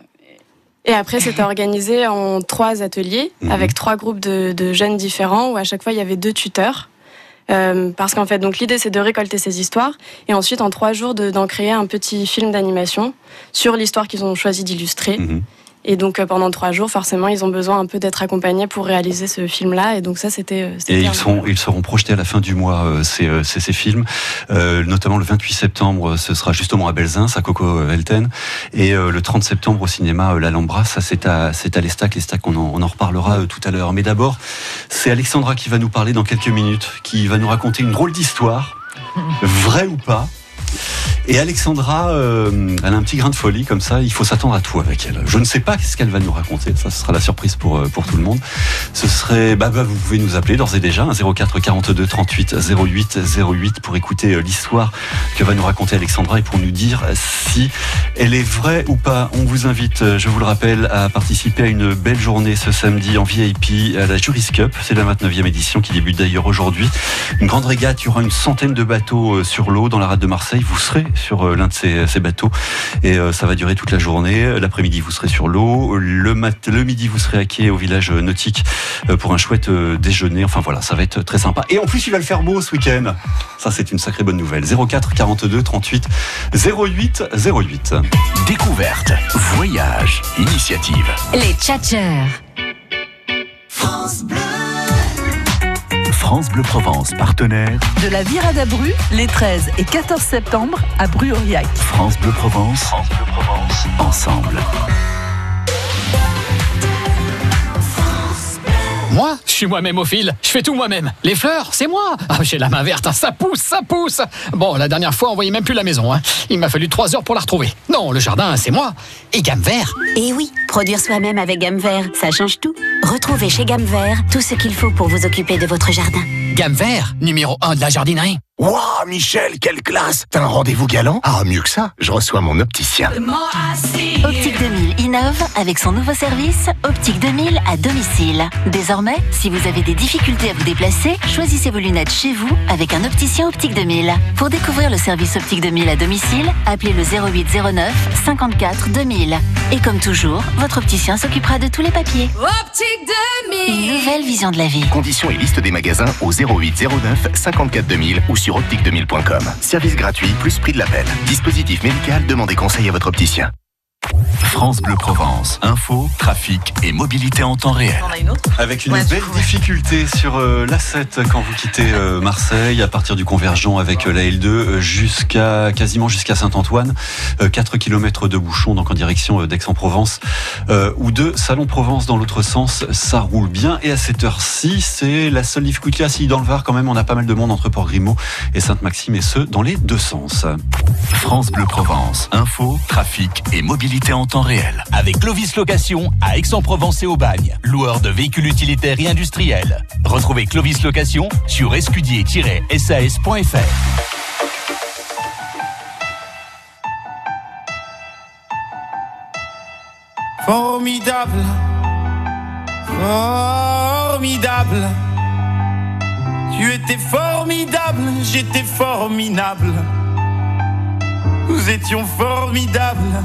Et après, c'était organisé en trois ateliers, mmh. avec trois groupes de, de jeunes différents, où à chaque fois, il y avait deux tuteurs. Euh, parce qu'en fait, donc, l'idée, c'est de récolter ces histoires, et ensuite, en trois jours, de, d'en créer un petit film d'animation sur l'histoire qu'ils ont choisi d'illustrer. Mmh. Et donc euh, pendant trois jours, forcément, ils ont besoin un peu d'être accompagnés pour réaliser ce film-là. Et donc ça, c'était. c'était et bien. ils, sont, ils seront projetés à la fin du mois, euh, ces, euh, ces, ces films. Euh, notamment le vingt-huit septembre, ce sera justement à Belzins, à Coco Velten. Et euh, le trente septembre au cinéma euh, l'Alhambra. Ça, c'est à, c'est à l'Estac. L'Estac, on en, on en reparlera euh, tout à l'heure. Mais d'abord, c'est Alexandra qui va nous parler dans quelques minutes, qui va nous raconter une drôle d'histoire, vraie ou pas. Et Alexandra, euh, elle a un petit grain de folie comme ça, il faut s'attendre à tout avec elle. Je ne sais pas ce qu'elle va nous raconter, ça ce sera la surprise pour, pour tout le monde. Ce serait, bah, bah vous pouvez nous appeler d'ores et déjà, hein, zéro quatre quarante-deux trente-huit zéro huit zéro huit pour écouter l'histoire que va nous raconter Alexandra et pour nous dire si elle est vraie ou pas. On vous invite, je vous le rappelle, à participer à une belle journée ce samedi en V I P à la Juris Cup. C'est la vingt-neuvième édition qui débute d'ailleurs aujourd'hui. Une grande régate, il y aura une centaine de bateaux sur l'eau dans la rade de Marseille. Vous serez sur l'un de ces, ces bateaux et euh, ça va durer toute la journée. L'après-midi vous serez sur l'eau, le, mat- le midi vous serez à quai au village nautique euh, pour un chouette euh, déjeuner. Enfin voilà, ça va être très sympa. Et en plus il va le faire beau ce week-end. Ça c'est une sacrée bonne nouvelle. zéro quatre quarante-deux trente-huit zéro huit zéro huit. Découverte, voyage, initiative. Les tchatcheurs. France Bleu. France Bleu Provence, partenaire De la Virade à Bru, les treize et quatorze septembre à Bru-Aurillac. France Bleu Provence, France Bleu Provence, ensemble. Moi, je suis moi-même au fil. Je fais tout moi-même. Les fleurs, c'est moi. Ah, j'ai la main verte. Ça pousse, ça pousse. Bon, la dernière fois, on voyait même plus la maison. Hein. Il m'a fallu trois heures pour la retrouver. Non, le jardin, c'est moi. Et Gamme Vert. Et oui, produire soi-même avec Gamme Vert, ça change tout. Retrouvez chez Gamme Vert tout ce qu'il faut pour vous occuper de votre jardin. Gamme Vert, numéro un de la jardinerie. Waouh, Michel, quelle classe! T'as un rendez-vous galant? Ah, mieux que ça, je reçois mon opticien. Optique deux mille innove avec son nouveau service Optique deux mille à domicile. Désormais, si vous avez des difficultés à vous déplacer, choisissez vos lunettes chez vous avec un opticien Optique deux mille. Pour découvrir le service Optique deux mille à domicile, appelez le zéro huit zéro neuf cinquante-quatre deux mille. Et comme toujours, votre opticien s'occupera de tous les papiers. Optique deux mille. Une nouvelle vision de la vie. Conditions et liste des magasins au zéro huit zéro neuf cinquante-quatre deux mille ou sur optique deux mille point com. Service gratuit plus prix de l'appel. Dispositif médical, demandez conseil à votre opticien. France Bleu Provence, info, trafic et mobilité en temps réel. Avec une Ouais, belle du coup, ouais. difficulté sur euh, l'A sept quand vous quittez euh, Marseille, à partir du convergent avec euh, la L deux euh, jusqu'à quasiment jusqu'à Saint-Antoine, euh, quatre kilomètres de bouchons donc en direction euh, d'Aix-en-Provence euh, ou de Salon-Provence dans l'autre sens, ça roule bien. Et à cette heure-ci, c'est la seule difficulté. Si dans le Var quand même, on a pas mal de monde entre Port-Grimaud et Sainte-Maxime et ce dans les deux sens. France Bleu Provence, info, trafic et mobilité en temps réel. Avec Clovis Location à Aix-en-Provence et au Bagne, loueur de véhicules utilitaires et industriels. Retrouvez Clovis Location sur escudier tiret s a s point f r. Formidable, formidable. Tu étais formidable, j'étais formidable. Nous étions formidables.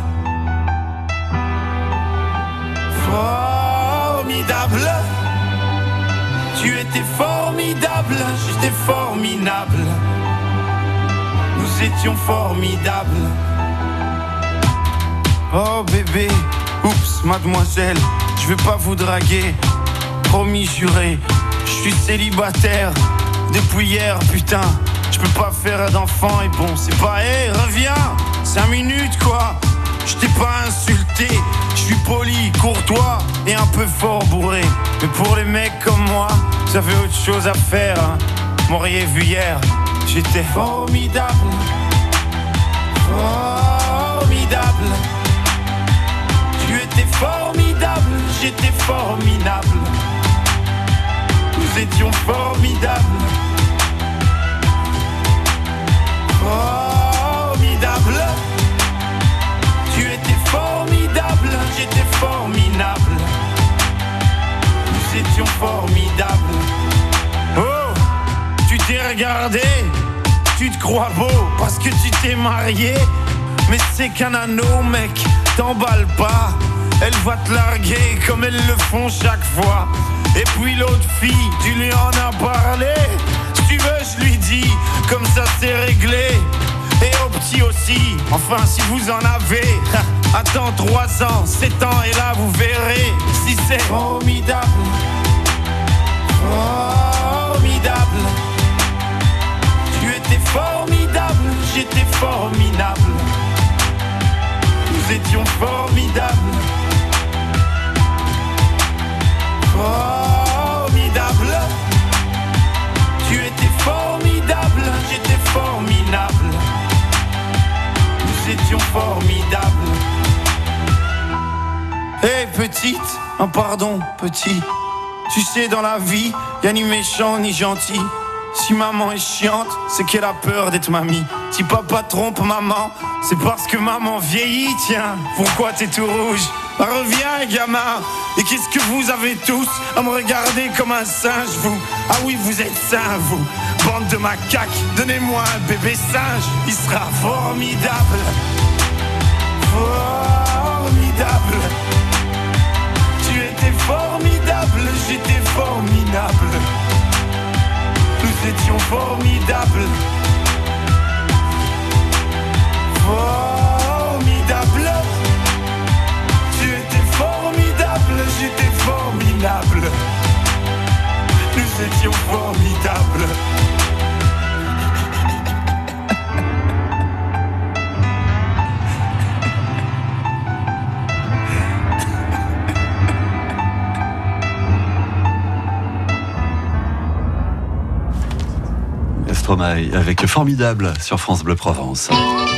Formidable. Tu étais formidable, j'étais formidable. Nous étions formidables. Oh bébé, oups, mademoiselle, je vais pas vous draguer. Promis, juré, je suis célibataire depuis hier, putain. Je peux pas faire d'enfant et bon, c'est pas, hé, hey, reviens, cinq minutes quoi. Je t'ai pas insulté, je suis poli, courtois et un peu fort bourré. Mais pour les mecs comme moi, ça fait autre chose à faire, hein. M'auriez vu hier, j'étais formidable. Formidable. Tu étais formidable, j'étais formidable. Nous étions formidables. Formidable. Tu étais formidable, j'étais formidable. Nous étions formidables. Oh, tu t'es regardé, tu te crois beau parce que tu t'es marié. Mais c'est qu'un anneau, mec, t'emballe pas. Elle va te larguer comme elles le font chaque fois. Et puis l'autre fille, tu lui en as parlé. Si tu veux, je lui dis, comme ça c'est réglé. Et au petit aussi, enfin si vous en avez. Attends trois ans, sept ans et là vous verrez si c'est formidable. Formidable. Tu étais formidable, j'étais formidable. Nous étions formidables. Formidable. Tu étais formidable, j'étais formidable. Nous étions formidables. Hé hey, petite, un pardon petit. Tu sais dans la vie, y'a ni méchant ni gentil. Si maman est chiante, c'est qu'elle a peur d'être mamie. Si papa trompe maman, c'est parce que maman vieillit. Tiens, pourquoi t'es tout rouge? Bah, reviens gamin. Et qu'est-ce que vous avez tous à me regarder comme un singe, vous? Ah oui, vous êtes sains, vous. Bande de macaques, donnez-moi un bébé singe. Il sera formidable. Formidable. Tu étais formidable, j'étais formidable. Nous étions formidables. Formidable. Tu étais formidable, j'étais formidable. Nous étions formidables. Stromae avec Formidable sur France Bleu Provence.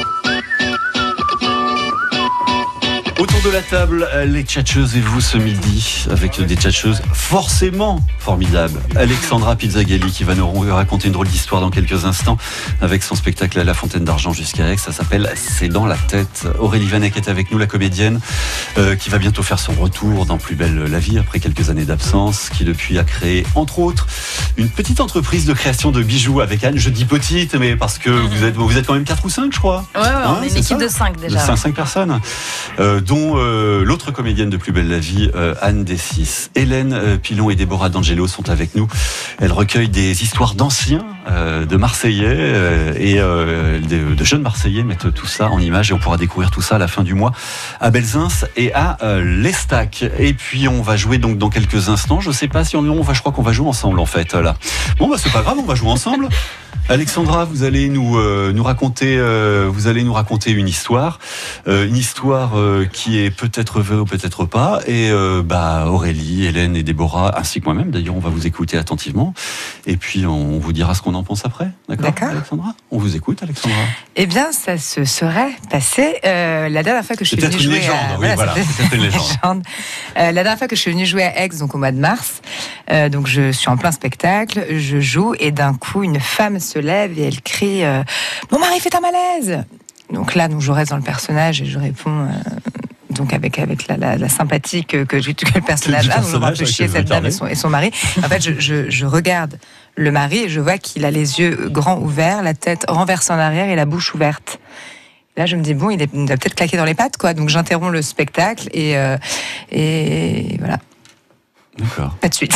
Autour de la table, les tchatcheuses et vous ce midi, avec des tchatcheuses forcément formidables. Alexandra Pizzagalli qui va nous raconter une drôle d'histoire dans quelques instants avec son spectacle à la Fontaine d'Argent jusqu'à Aix. Ça s'appelle C'est dans la tête. Aurélie Vanek est avec nous, la comédienne, euh, qui va bientôt faire son retour dans Plus belle la vie après quelques années d'absence, qui depuis a créé, entre autres, une petite entreprise de création de bijoux avec Anne. Je dis petite, mais parce que vous êtes, vous êtes quand même quatre ou cinq, je crois. Ouais, ouais, hein, on est une équipe ça de cinq déjà. De cinq personnes. Euh, dont euh, l'autre comédienne de Plus belle la vie, euh, Anne Dessis. Hélène euh, Pilon et Déborah D'Angelo sont avec nous. Elles recueillent des histoires d'anciens, euh, de Marseillais euh, et euh, de, de jeunes Marseillais, mettent tout ça en images et on pourra découvrir tout ça à la fin du mois à Belzins et à euh, l'Estac. Et puis on va jouer donc dans quelques instants. Je sais pas si on, on va, je crois qu'on va jouer ensemble en fait là. Bon bah c'est pas grave, on va jouer ensemble. Alexandra, vous allez nous euh, nous raconter, euh, vous allez nous raconter une histoire, euh, une histoire euh, qui est peut-être vraie ou peut-être pas. Et euh, bah Aurélie, Hélène et Déborah, ainsi que moi-même, d'ailleurs, on va vous écouter attentivement. Et puis on vous dira ce qu'on en pense après. D'accord, D'accord. Alexandra, on vous écoute, Alexandra. Eh bien, ça se serait passé euh, la dernière fois que je suis venue jouer. Légende, à... oui, voilà, voilà, c'est une légende. légende. Euh, la dernière fois que je suis venue jouer à Aix, donc au mois de mars. Euh, donc je suis en plein spectacle, je joue et d'un coup une femme se lève et elle crie euh, « Mon mari fait un malaise !» Donc là, donc, je reste dans le personnage et je réponds euh, donc avec, avec la, la, la sympathie que, que, que le personnage a. Donc je vois un peu chier cette dame et son, et son mari. En fait, je, je, je regarde le mari et je vois qu'il a les yeux grands ouverts, la tête renversée en arrière et la bouche ouverte. Là, je me dis, bon, il, est, il a peut-être claqué dans les pattes, quoi. Donc j'interromps le spectacle et, euh, et voilà. D'accord. Pas de suite.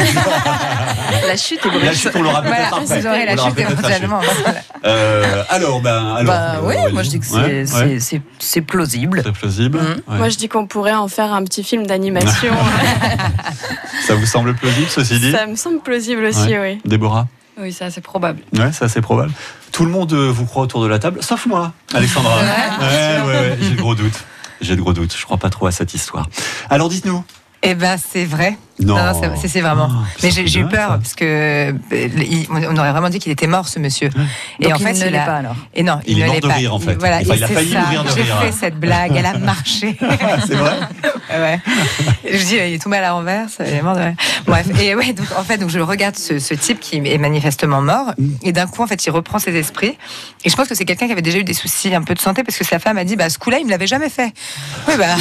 La chute est brève. La chute, on l'aura peut-être voilà, après. Aurez, la chute éventuellement. Euh, alors, ben, alors. Bah, oui, Aurélie. moi je dis que c'est, ouais, c'est, ouais. c'est, c'est plausible. C'est plausible. Mmh. Ouais. Moi, je dis qu'on pourrait en faire un petit film d'animation. Ça vous semble plausible, ceci dit? Ça me semble plausible aussi, ouais. oui. Déborah? Oui, c'est assez probable. Ouais, c'est assez probable. Tout le monde vous croit autour de la table, sauf moi, Alexandra. ouais, ouais, ouais, j'ai de gros doutes. J'ai de gros doutes. Je crois pas trop à cette histoire. Alors, dites-nous. Eh ben, c'est vrai. Non, non, non c'est, c'est vraiment. Oh, mais j'ai, j'ai eu peur ça. parce que il, on aurait vraiment dit qu'il était mort, ce monsieur. Et donc en fait, il ne l'est pas alors. Et non, il, il ne est mort l'est de pas. rire en fait. Voilà, enfin, il a c'est failli ça. mourir de j'ai rire. J'ai fait cette blague, elle a marché. C'est vrai. Ouais. Je dis, il est tombé à la renverse, il est mort de rire. Bref, et ouais, donc en fait, donc je regarde ce, ce type qui est manifestement mort, et d'un coup, en fait, il reprend ses esprits. Et je pense que c'est quelqu'un qui avait déjà eu des soucis un peu de santé, parce que sa femme a dit, bah, ce coup-là, il me l'avait jamais fait. Oui, bah.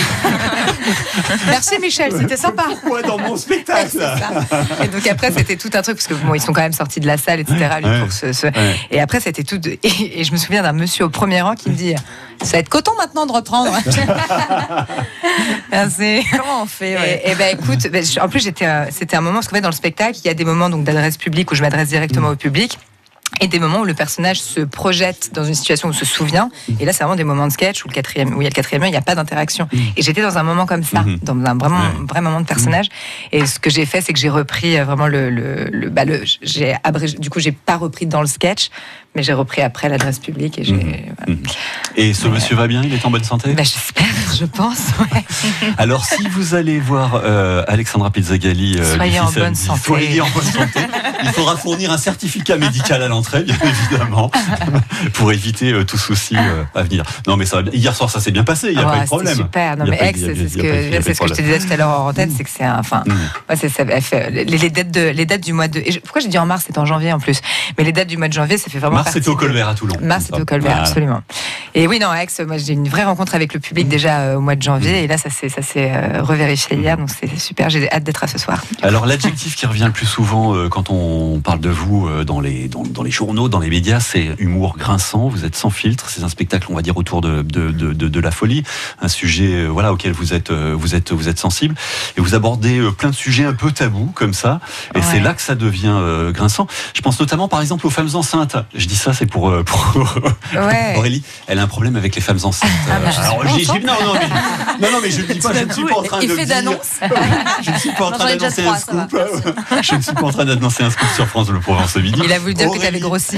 Merci Michel, c'était sympa. Pourquoi dans mon spectacle? Et donc après, c'était tout un truc, parce que bon, ils sont quand même sortis de la salle, et cetera. Lui, ouais, pour ce, ce... Ouais. Et après, c'était tout. De... Et, et je me souviens d'un monsieur au premier rang qui me dit, ça va être coton maintenant de reprendre. Merci. Comment on fait ouais. Et, et ben écoute, en plus, j'étais, c'était un moment, parce qu'en fait, dans le spectacle, il y a des moments donc d'adresse publique où je m'adresse directement mmh. au public. et des moments où le personnage se projette dans une situation où se souvient. Et là, c'est vraiment des moments de sketch où, le quatrième, où il y a le quatrième œil, il n'y a pas d'interaction. Et j'étais dans un moment comme ça, mmh. dans un vraiment, ouais. vrai moment de personnage. Et ce que j'ai fait, c'est que j'ai repris vraiment le... le, le, bah le j'ai abrégé, du coup, j'ai pas repris dans le sketch, mais j'ai repris après l'adresse publique. Et, j'ai, mmh. voilà. et ce mais, monsieur va bien? Il est en bonne santé? bah, J'espère, je pense, ouais. Alors, si vous allez voir euh, Alexandra Pizzagalli... Euh, soyez en bonne santé. Soyez en bonne santé. Il faudra fournir un certificat médical à l'entrée, bien évidemment, pour éviter euh, tout souci euh, à venir. Non, mais ça va bien. Hier soir, ça s'est bien passé, il n'y a ouais, pas eu de problème. C'est super. Non, mais ex, c'est ce que, c'est ce que je te disais tout à l'heure en antenne, c'est que c'est un, enfin, mmh. ouais, c'est, ça, fait, les, les dates de, les dates du mois de, et je, pourquoi j'ai dit en mars, c'est en janvier en plus, mais les dates du mois de janvier, ça fait vraiment. Mars, c'était au Colbert à Toulon. Mars, c'était au Colbert, voilà. Absolument. Et oui, non, ex, moi, j'ai une vraie rencontre avec le public déjà euh, au mois de janvier, et là, ça s'est, ça s'est euh, revérifié hier, donc c'est super. J'ai hâte d'être à ce soir. Alors, l'adjectif qui revient le plus souvent euh, quand on parle de vous euh, dans les, dans, dans les journaux, dans les médias, c'est humour grinçant. Vous êtes sans filtre. C'est un spectacle, on va dire, autour de, de, de, de, de la folie, un sujet, euh, voilà, auquel vous êtes, euh, vous êtes, vous êtes sensible, et vous abordez euh, plein de sujets un peu tabous comme ça. Et ouais. c'est là que ça devient euh, grinçant. Je pense notamment, par exemple, aux femmes enceintes. Je dis ça, c'est pour, euh, pour ouais. Aurélie. Elle a un problème avec les femmes enceintes. Ah, bah, Alors, je dis, non, non, mais, non, non, mais je ne dis pas, je ne suis pas en train de dire. d'annonce. Je ne suis pas en train d'annoncer un scoop. Je ne suis pas en train d'annoncer un scoop sur France Bleu Provence ce midi. Il a voulu dire Aurélie... que tu avais grossi.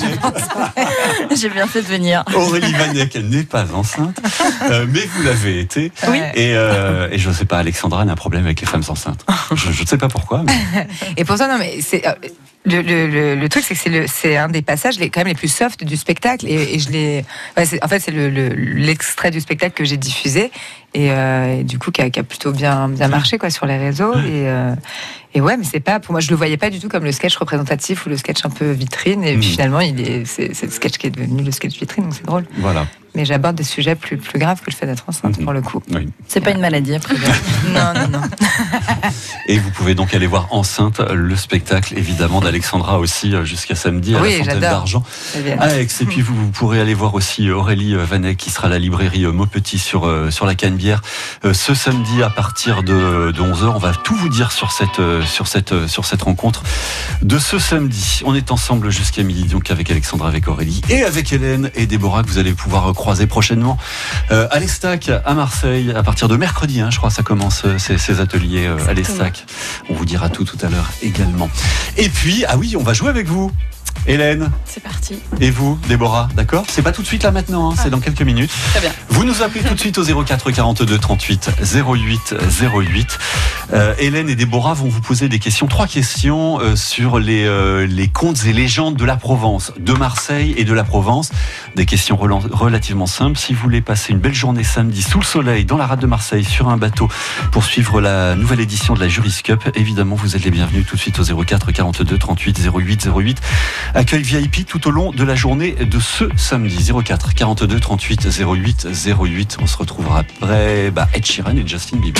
J'ai bien fait de venir. Aurélie Vanek, elle n'est pas enceinte, euh, mais vous l'avez été. Oui. Et, euh, et je ne sais pas, Alexandra a un problème avec les femmes enceintes. Je ne sais pas pourquoi. Mais... Et pour ça, non, mais c'est. Euh, Le, le, le, le truc, c'est que c'est, le, c'est un des passages les, quand même les plus soft du spectacle. Et, et je l'ai. Ouais, c'est, en fait, c'est le, le, l'extrait du spectacle que j'ai diffusé. Et, euh, et du coup, qui a, qui a plutôt bien, bien marché quoi, sur les réseaux. Et, euh, et ouais, mais c'est pas. Pour moi, je le voyais pas du tout comme le sketch représentatif ou le sketch un peu vitrine. Et puis mmh. finalement, il est, c'est, c'est le sketch qui est devenu le sketch vitrine. Donc c'est drôle. Voilà. Mais j'aborde des sujets plus, plus graves que le fait d'être enceinte, mmh. pour le coup. Oui. C'est pas une maladie, après. Non, non, non. Et vous pouvez donc aller voir Enceinte, le spectacle, évidemment, d'Alexandra aussi, jusqu'à samedi à oui, la Fontaine j'adore. d'Argent. À Aix. Et puis vous, vous pourrez aller voir aussi Aurélie Vanek, qui sera à la librairie Maupetit sur, sur la Canebière, ce samedi à partir de, de onze heures. On va tout vous dire sur cette, sur, cette, sur cette rencontre de ce samedi. On est ensemble jusqu'à midi, donc avec Alexandra, avec Aurélie et avec Hélène et Déborah, que vous allez pouvoir croiser prochainement euh, à l'Estac à Marseille à partir de mercredi, hein, je crois, ça commence euh, ces, ces ateliers euh, à l'Estac. On vous dira tout tout à l'heure également. Et puis, ah oui, on va jouer avec vous. Hélène. C'est parti. Et vous, Déborah, d'accord? C'est pas tout de suite là maintenant, hein, ah. c'est dans quelques minutes. Très bien. Vous nous appelez tout de suite au zéro quatre quarante-deux trente-huit zéro huit zéro huit. Euh, Hélène et Déborah vont vous poser des questions, trois questions euh, sur les, euh, les contes et légendes de la Provence, de Marseille et de la Provence. Des questions rel- relativement simples. Si vous voulez passer une belle journée samedi sous le soleil, dans la rade de Marseille, sur un bateau, pour suivre la nouvelle édition de la Juris Cup, évidemment, vous êtes les bienvenus tout de suite au zéro quatre quarante-deux trente-huit zéro huit zéro huit. Accueil V I P tout au long de la journée de ce samedi. zéro quatre quarante-deux trente-huit zéro huit zéro huit. On se retrouvera après bah, Ed Sheeran et Justin Bieber.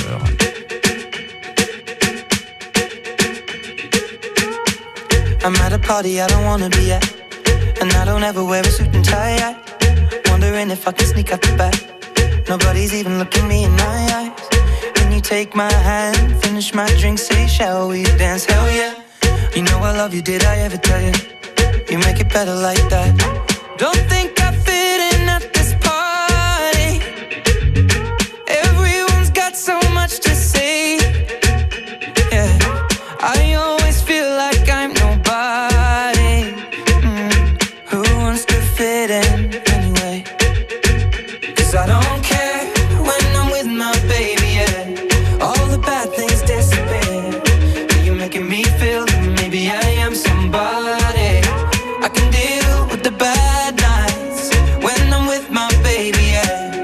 I'm at a party I don't wanna be at, and I don't ever wear a suit and tie. I wondering if I can sneak out the back. Nobody's even looking me in my eyes. Can you take my hand, finish my drink, say shall we dance? Hell yeah. You know I love you, did I ever tell you? You make it better like that. Don't think I fit in at this party. Everyone's got so much to say. Yeah, I always feel like I'm nobody. Mm. Who wants to fit in anyway? 'Cause I don't care when I'm with my baby, yeah. All the bad things disappear. You're making me feel that maybe I am somebody. I can deal with the bad nights when I'm with my baby, yeah.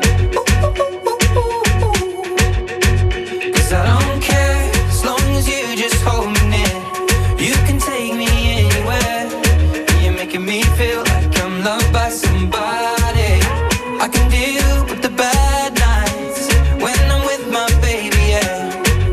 'Cause I don't care as long as you just hold me near. You can take me anywhere. You're making me feel like I'm loved by somebody. I can deal with the bad nights when I'm with my baby, yeah.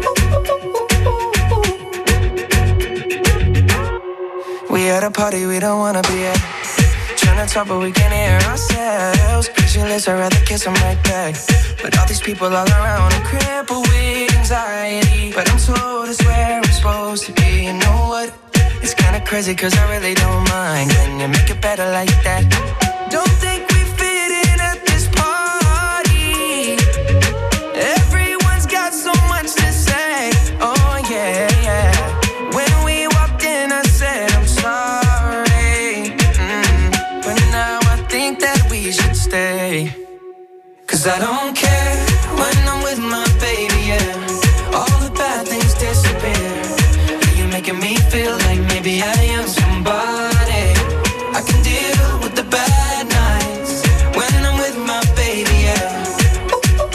We at a party we don't wanna be at. Trying to talk but we can't hear ourselves. Pictureless, I'd rather kiss them right back. But all these people all around, I'm crippled with anxiety. But I'm told it's where I'm supposed to be. You know what? It's kinda crazy cause I really don't mind. Can you make it better like that? Don't think we fit in at this party. Everyone's got so much to say. Oh yeah, yeah. When we walked in I said I'm sorry. Mm. But now I think that we should stay. Cause I don't care when I'm with my baby, yeah. All the bad things disappear. You're making me feel like maybe I am somebody. I can deal with the bad nights when I'm with my baby, yeah.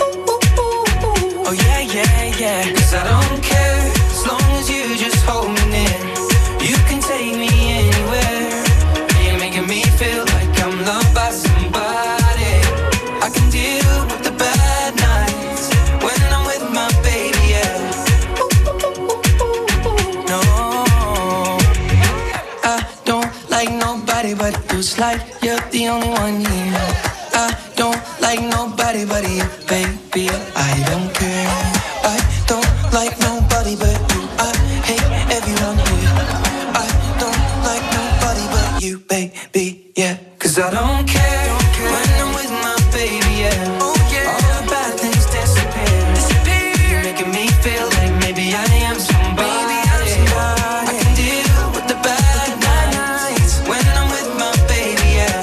Oh yeah, yeah, yeah. Cause I don't care as long as you just hold me near. You can take me anywhere. You're making me feel like I'm loved by somebody. I can deal with the bad nights when I'm with my baby, yeah. No, I don't like nobody but you. It's like you're the only one here. I don't like nobody but you, baby. I don't care. I don't like nobody but you. I hate everyone here. I don't like nobody but you, baby, yeah. Cause I don't care when I'm with my baby, yeah. Oh yeah. All the bad things disappear. Disappear. You're making me feel like maybe I am somebody. Maybe I'm somebody. I can deal with the bad nights when I'm with my baby, yeah.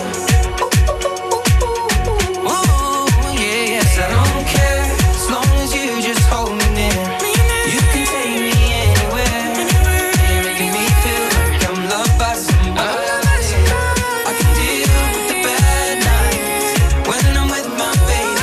Ooh, yeah, yeah. 'Cause I don't care as long as you just hold me near. You can take me anywhere. You're making me feel like I'm loved by somebody. I can deal with the bad nights when I'm with my baby,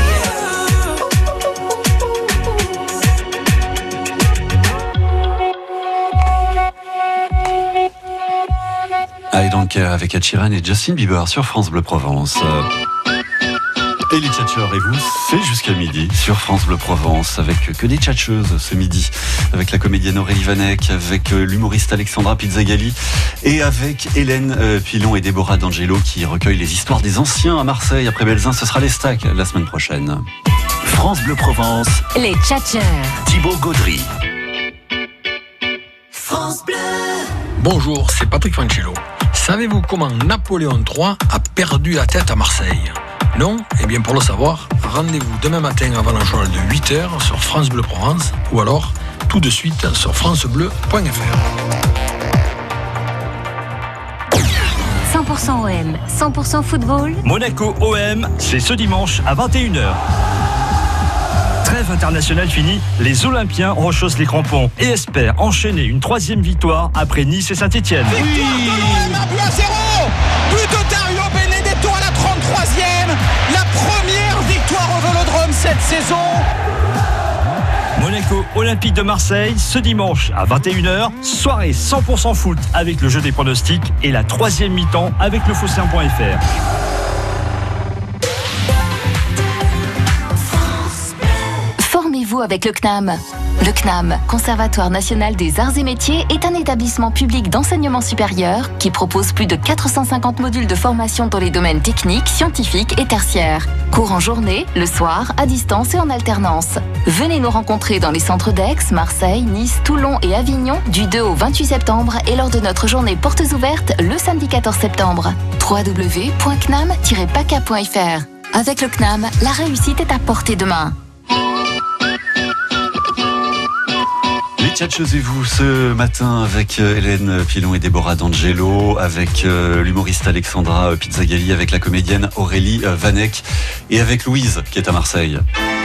I Don't Care avec Ed Sheeran et Justin Bieber sur France Bleu Provence. Et les tchatcheurs et vous, c'est jusqu'à midi sur France Bleu Provence avec que des tchatcheuses ce midi, avec la comédienne Aurélie Vanek, avec l'humoriste Alexandra Pizzagalli et avec Hélène euh, Pilon et Déborah D'Angelo qui recueillent les histoires des anciens à Marseille. Après Belzin, ce sera les stacks la semaine prochaine. France Bleu Provence, Les tchatcheurs. Thibaut Gaudry. France Bleu. Bonjour, c'est Patrick Fancello. Savez-vous comment Napoléon trois a perdu la tête à Marseille ? Non ? Eh bien pour le savoir, rendez-vous demain matin avant la journal de huit heures sur France Bleu Provence ou alors tout de suite sur francebleu point f r. cent pour cent O M, cent pour cent football. Monaco O M, c'est ce dimanche à vingt et une heures. Trêve internationale finie, les Olympiens rechaussent les crampons et espèrent enchaîner une troisième victoire après Nice et Saint-Etienne. Victoire de l'O M, un but à zéro. But de Dario Benedetto à la trente-troisième. La première victoire au Vélodrome cette saison. Monaco Olympique de Marseille, ce dimanche à vingt et une heures, soirée cent pour cent foot avec le jeu des pronostics et la troisième mi-temps avec le phocéen point f r. Formez-vous avec le C N A M. Le C N A M, Conservatoire national des arts et métiers, est un établissement public d'enseignement supérieur qui propose plus de quatre cent cinquante modules de formation dans les domaines techniques, scientifiques et tertiaires. Cours en journée, le soir, à distance et en alternance. Venez nous rencontrer dans les centres d'Aix, Marseille, Nice, Toulon et Avignon du deux au vingt-huit septembre et lors de notre journée portes ouvertes le samedi quatorze septembre. w w w point c n a m tiret p a c a point f r. Avec le C N A M, la réussite est à portée de main. Les tchatcheuses et vous ce matin avec Hélène Pilon et Déborah D'Angelo, avec euh, l'humoriste Alexandra Pizzagalli, avec la comédienne Aurélie Vanek et avec Louise qui est à Marseille.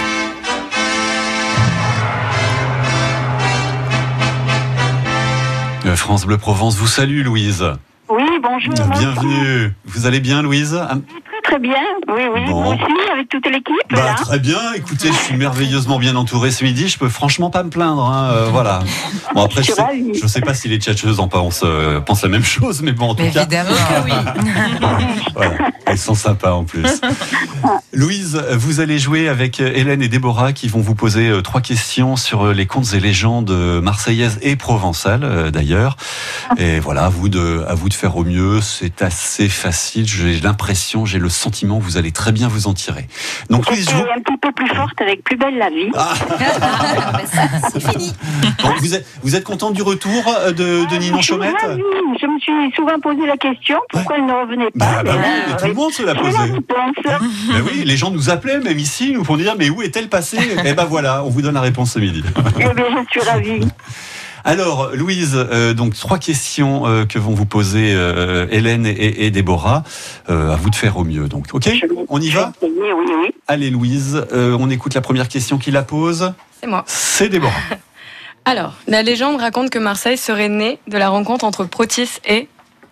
France Bleu Provence vous salue, Louise. Oui, bonjour. Bienvenue. Vous allez bien, Louise ? Très bien, oui, oui, Bon. vous aussi, avec toute l'équipe. Bah, là. très bien, écoutez, je suis merveilleusement bien entouré ce midi, je peux franchement pas me plaindre, hein, euh, voilà. Bon, après, je Je suis sais, ravie. je sais pas si les tchatcheuses en pensent, euh, pensent la même chose, mais bon, en tout cas. Évidemment que oui. Voilà, elles sont sympas en plus. Louise, vous allez jouer avec Hélène et Déborah qui vont vous poser euh, trois questions sur euh, les contes et légendes marseillaises et provençales euh, d'ailleurs. Et voilà, à vous, de, à vous de faire au mieux, c'est assez facile, j'ai l'impression, j'ai le sentiment que vous allez très bien vous en tirer. Donc Louise J'étais joue. un petit peu plus forte avec Plus belle la vie. Ah. C'est fini. Donc, vous êtes, vous êtes contente du retour de, de Ninon Je suis Chaumette? ravie. Je me suis souvent posé la question pourquoi elle ne revenait pas. Bah, bah Mais oui, là, mais tout le monde se l'a j'ai posé. la réponse. Ben oui, les gens nous appelaient, même ici, nous pour dire mais où est-elle passée? Eh ben voilà, on vous donne la réponse ce midi. Eh bien, je suis ravie. Alors, Louise, euh, donc trois questions euh, que vont vous poser euh, Hélène et, et Déborah. Euh, à vous de faire au mieux, donc. Ok, on y va? Oui, oui, oui. Allez, Louise, euh, on écoute la première question qui la pose. C'est moi. C'est Déborah. Alors, la légende raconte que Marseille serait née de la rencontre entre Protis et...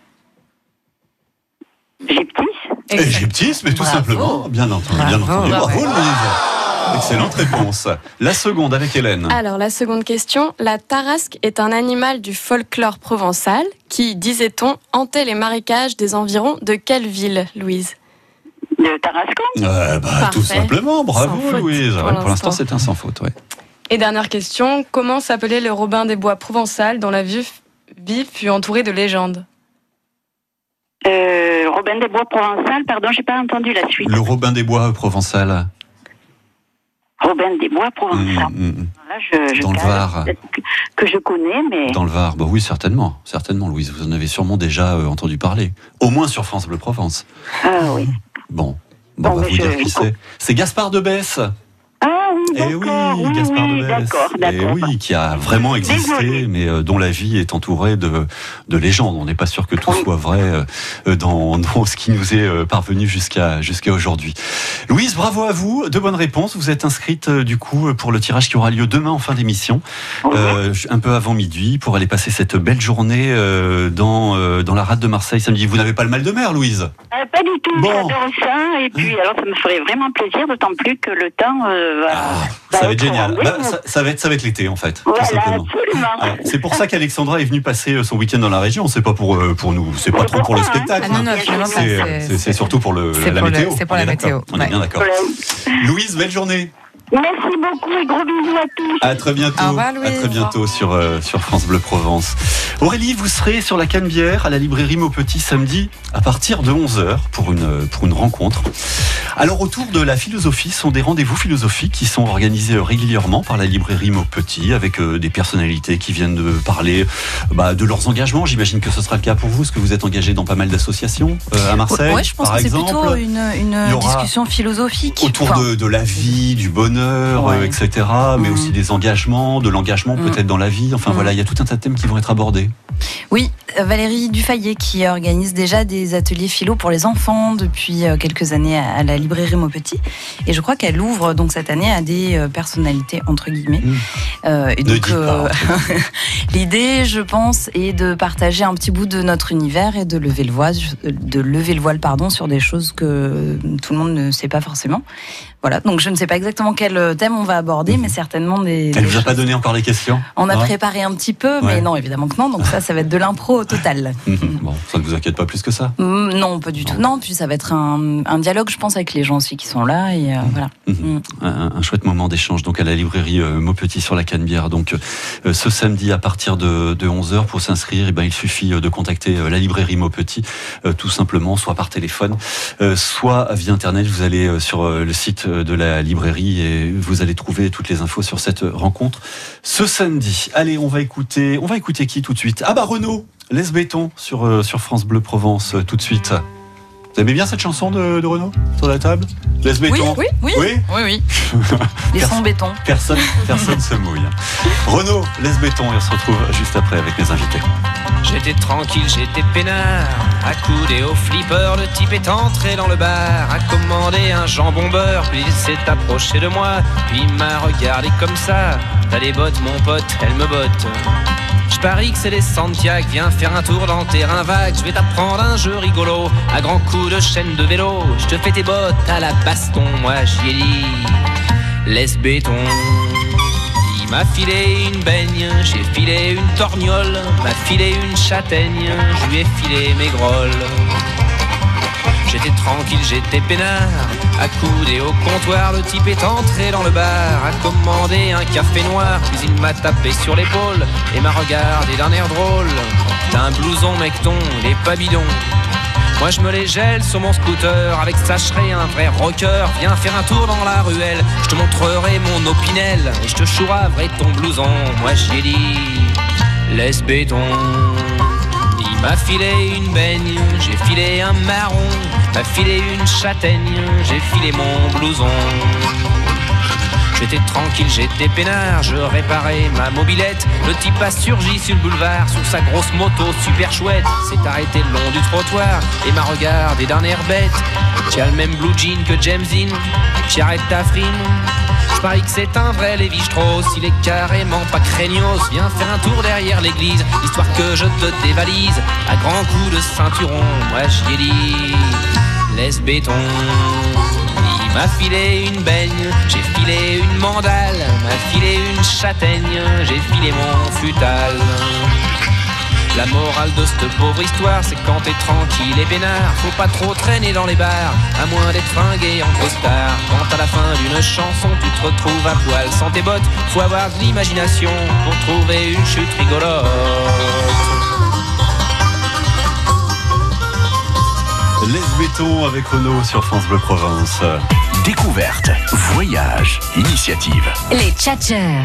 Gyptis. Égyptis, mais tout Bravo. simplement, bien entendu. Bien Bravo. entendu. Bravo, Ouais. Louise. Excellente réponse. La seconde avec Hélène. Alors, la seconde question. La tarasque est un animal du folklore provençal qui, disait-on, hantait les marécages des environs de quelle ville, Louise? De Tarascon. Euh, bah, tout Parfait. simplement, bravo Sans faute Louise. pour Ouais, pour l'instant, l'instant. c'est un sans faute. Ouais. Et dernière question, comment s'appelait le Robin des Bois provençal dont la vie, vie fut entourée de légendes? Euh, Robin des Bois provençal, pardon, j'ai pas entendu la suite. Le Robin des Bois provençal. Robin des Bois provençal. Mmh, mmh. Là, je, je Dans le cale, Var. peut-être que, que je connais, mais Dans le Var, bah oui, certainement, certainement, Louise. Vous en avez sûrement déjà euh, entendu parler. Au moins sur France Bleu Provence. ah oui. Bon, bon, Bon, on va mais vous je- dire qui c'est. C'est Gaspard de Besse. Ah oui, Eh oui, d'accord. oui, Gaspard oui, de Besse. d'accord, Eh d'accord. oui, qui a vraiment existé, Désolée. mais euh, dont la vie est entourée de, de légendes. On n'est pas sûr que tout soit vrai euh, dans, dans ce qui nous est euh, parvenu jusqu'à jusqu'à aujourd'hui. Louise, bravo à vous. Deux bonnes réponses. Vous êtes inscrite euh, du coup pour le tirage qui aura lieu demain en fin d'émission, euh, un peu avant midi, pour aller passer cette belle journée euh, dans euh, dans la rade de Marseille samedi. Vous n'avez pas le mal de mer, Louise? Euh, pas du tout, Bon. j'adore ça. Et puis, alors, ça me ferait vraiment plaisir, d'autant plus que le temps euh, va, Ça va être être génial. au Bah, rendez-vous. ça, ça va être, ça va être l'été en fait, Voilà, tout simplement. absolument. Ouais, c'est pour ça qu'Alexandra est venue passer euh, son week-end dans la région. C'est pas pour euh, pour nous, c'est pas trop pour le spectacle. Ah non, non, hein. absolument pas. C'est, C'est- c'est- c'est surtout pour le c'est la pour le- météo. c'est pour On la est météo, d'accord. On est ouais. bien d'accord. Louise, belle journée. Merci beaucoup et gros bisous à tous. À très bientôt. Au revoir, à Louise. très bientôt sur euh, sur France Bleu Provence. Aurélie, vous serez sur la Canebière à la librairie Maupetit samedi à partir de onze heures pour une pour une rencontre. Alors autour de la philosophie sont des rendez-vous philosophiques qui sont organisés régulièrement par la librairie Maupetit avec euh, des personnalités qui viennent de parler bah, de leurs engagements. J'imagine que ce sera le cas pour vous, parce que vous êtes engagé dans pas mal d'associations euh, à Marseille. Ouais, je pense par que c'est exemple. plutôt une, une Il y aura discussion philosophique. autour Enfin, de, de la vie, du bonheur, Ouais. euh, et cetera. Mais aussi des engagements, de l'engagement Mm. peut-être dans la vie. Enfin Mm. voilà, il y a tout un tas de thèmes qui vont être abordés. Oui, euh, Valérie Dufayet qui organise déjà des ateliers philo pour les enfants depuis euh, quelques années à à la librairie Maupetit. Et je crois qu'elle ouvre donc cette année à des euh, personnalités entre guillemets. Euh, et Ne donc dites pas, l'idée, je pense, est de partager un petit bout de notre univers et de lever le voile, de lever le voile pardon, sur des choses que tout le monde ne sait pas forcément. Voilà, donc je ne sais pas exactement quel thème on va aborder, mais certainement des. Elle des vous a pas donné encore les questions? On a Hein préparé un petit peu, Ouais. mais non, évidemment que non. Donc ça, ça va être de l'impro au total. Mhm. Bon, ça ne vous inquiète pas plus que ça. Mm, Non, pas du tout. Non, puis ça va être un, un dialogue, je pense, avec les gens aussi qui sont là. Et euh, voilà. Mhm. Un, un chouette moment d'échange donc à la librairie euh, Maupetit sur la Canebière. Donc euh, ce samedi à partir de, de onze heures pour s'inscrire, eh ben, il suffit euh, de contacter euh, la librairie Maupetit euh, tout simplement, soit par téléphone, euh, soit via internet. Vous allez euh, sur euh, le site euh, de la librairie et vous allez trouver toutes les infos sur cette rencontre ce samedi. Allez, on va écouter, on va écouter qui tout de suite? Ah bah Renaud, Laisse Béton sur euh, sur France Bleu Provence euh, tout de suite. Vous aimez bien cette chanson de, de Renaud sur la table? Laisse Béton. Oui, oui, oui. Oui, oui, oui. Les sons béton. Personne, personne se mouille. Renaud, Laisse Béton, et on se retrouve juste après avec mes invités. J'étais tranquille, j'étais peinard, accoudé au flipper, le type est entré dans le bar, a commandé un jambon beurre, puis il s'est approché de moi, puis il m'a regardé comme ça. T'as des bottes mon pote, elle me botte. Je parie que c'est des Santiago, viens faire un tour dans le terrain vague, je vais t'apprendre un jeu rigolo, à grands coups de chaîne de vélo, je te fais tes bottes à la baston, moi j'y ai dit, laisse béton. Il m'a filé une baigne, j'ai filé une torgnole, m'a filé une châtaigne, je lui ai filé mes grolles. J'étais tranquille, j'étais peinard, accoudé au comptoir, le type est entré dans le bar, a commandé un café noir, puis il m'a tapé sur l'épaule et m'a regardé d'un air drôle. T'as un blouson mecton, il est pas bidon. Moi je me les gèle sur mon scooter. Avec ça je serai un vrai rocker. Viens faire un tour dans la ruelle. Je te montrerai mon opinel. Et je te chouraverai ton blouson. Moi j'y ai dit, laisse béton. Il m'a filé une baigne, j'ai filé un marron. Il m'a filé une châtaigne, j'ai filé mon blouson. J'étais tranquille, j'étais peinard, je réparais ma mobilette. Le type a surgi sur le boulevard, sur sa grosse moto super chouette. S'est arrêté le long du trottoir et m'a regardé d'un air bête. Tu as le même blue jean que James Dean, tu arrêtes ta frime. Je parie que c'est un vrai Lévi-Strauss, il est carrément pas craignos. Viens faire un tour derrière l'église, histoire que je te dévalise. À grands coups de ceinturon, moi j'y ai dit, laisse béton. Il m'a filé une baigne, j'ai filé une mandale, m'a filé une châtaigne, j'ai filé mon futal. La morale de cette pauvre histoire, c'est quand t'es tranquille et peinard, faut pas trop traîner dans les bars, à moins d'être fringué en costard. Quand à la fin d'une chanson, tu te retrouves à poil sans tes bottes, faut avoir de l'imagination pour trouver une chute rigolote. Laisse béton avec Renaud sur France Bleu Provence. Découverte, voyage, initiative. Les tchatcheurs.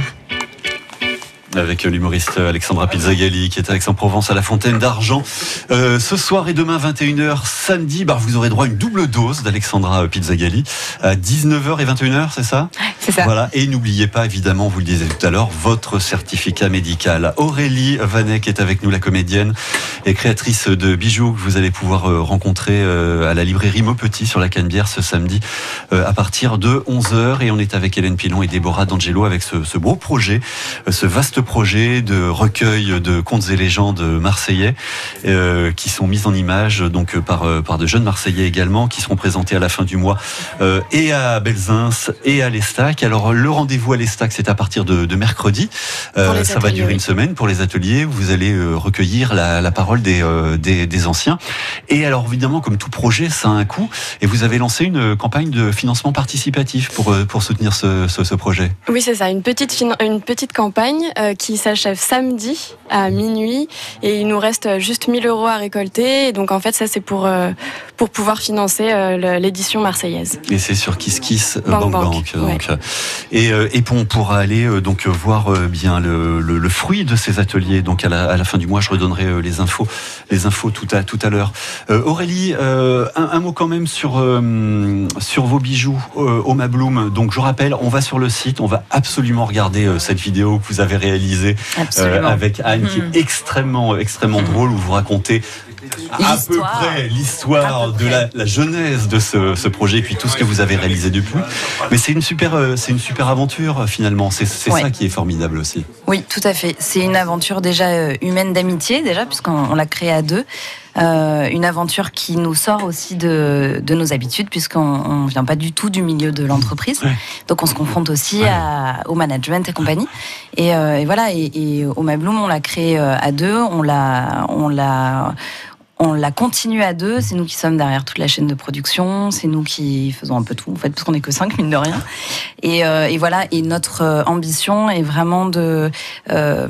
Avec l'humoriste Alexandra Pizzagalli qui est à Aix-en-Provence à la Fontaine d'Argent. Euh, ce soir et demain vingt et une heures, samedi, bah, vous aurez droit à une double dose d'Alexandra Pizzagalli à dix-neuf heures et vingt et une heures, c'est ça ? C'est ça. Voilà. Et n'oubliez pas, évidemment, vous le disiez tout à l'heure, votre certificat médical. Aurélie Vanek est avec nous, la comédienne et créatrice de bijoux que vous allez pouvoir rencontrer à la librairie Maupetit sur la Canebière ce samedi à partir de onze heures. Et on est avec Hélène Pilon et Déborah D'Angelo avec ce, ce beau projet, ce vaste projet de recueil de contes et légendes marseillais euh, qui sont mis en image donc par par de jeunes Marseillais également, qui seront présentés à la fin du mois euh, et à Belzins et à l'Estac. Alors le rendez-vous à l'Estac, c'est à partir de, de mercredi. Euh, ça va durer une semaine pour les ateliers. Vous allez euh, recueillir la, la parole des, euh, des des anciens. Et alors évidemment, comme tout projet, ça a un coût. Et vous avez lancé une campagne de financement participatif pour pour soutenir ce ce, ce projet. Oui, c'est ça, une petite une petite campagne. Euh, qui s'achève samedi à minuit et il nous reste juste mille euros à récolter. Et donc en fait ça c'est pour, euh, pour pouvoir financer euh, l'édition marseillaise. Et c'est sur Kiss Kiss Bank Bank, Bank, Bank ouais. donc. Et, euh, et on pourra aller euh, donc voir euh, bien le, le, le fruit de ces ateliers. Donc à la, à la fin du mois, je redonnerai euh, les infos, les infos tout à tout à l'heure. Euh, Aurélie, euh, un, un mot quand même sur euh, sur vos bijoux euh, Oma Bloom. Donc je rappelle, on va sur le site, on va absolument regarder euh, cette vidéo que vous avez réalisée euh, avec Anne, mmh. qui est extrêmement extrêmement mmh. drôle, où vous racontez à peu près l'histoire de la, la genèse de ce, ce projet et puis tout ce que vous avez réalisé depuis. Mais c'est une super, c'est une super aventure finalement. C'est, c'est ouais. ça qui est formidable aussi. Oui, tout à fait. C'est une aventure déjà humaine d'amitié déjà, puisqu'on on l'a créée à deux. Euh, une aventure qui nous sort aussi de, de nos habitudes, puisqu'on ne vient pas du tout du milieu de l'entreprise. Ouais. Donc on se confronte aussi ouais. à, au management et compagnie. Et, euh, et voilà, et, et Oma Bloom, on l'a créé à deux, on l'a... On l'a On l'a continué à deux, c'est nous qui sommes derrière toute la chaîne de production, c'est nous qui faisons un peu tout, en fait, parce qu'on n'est que cinq, mine de rien. Et, euh, et voilà, et notre ambition est vraiment de euh,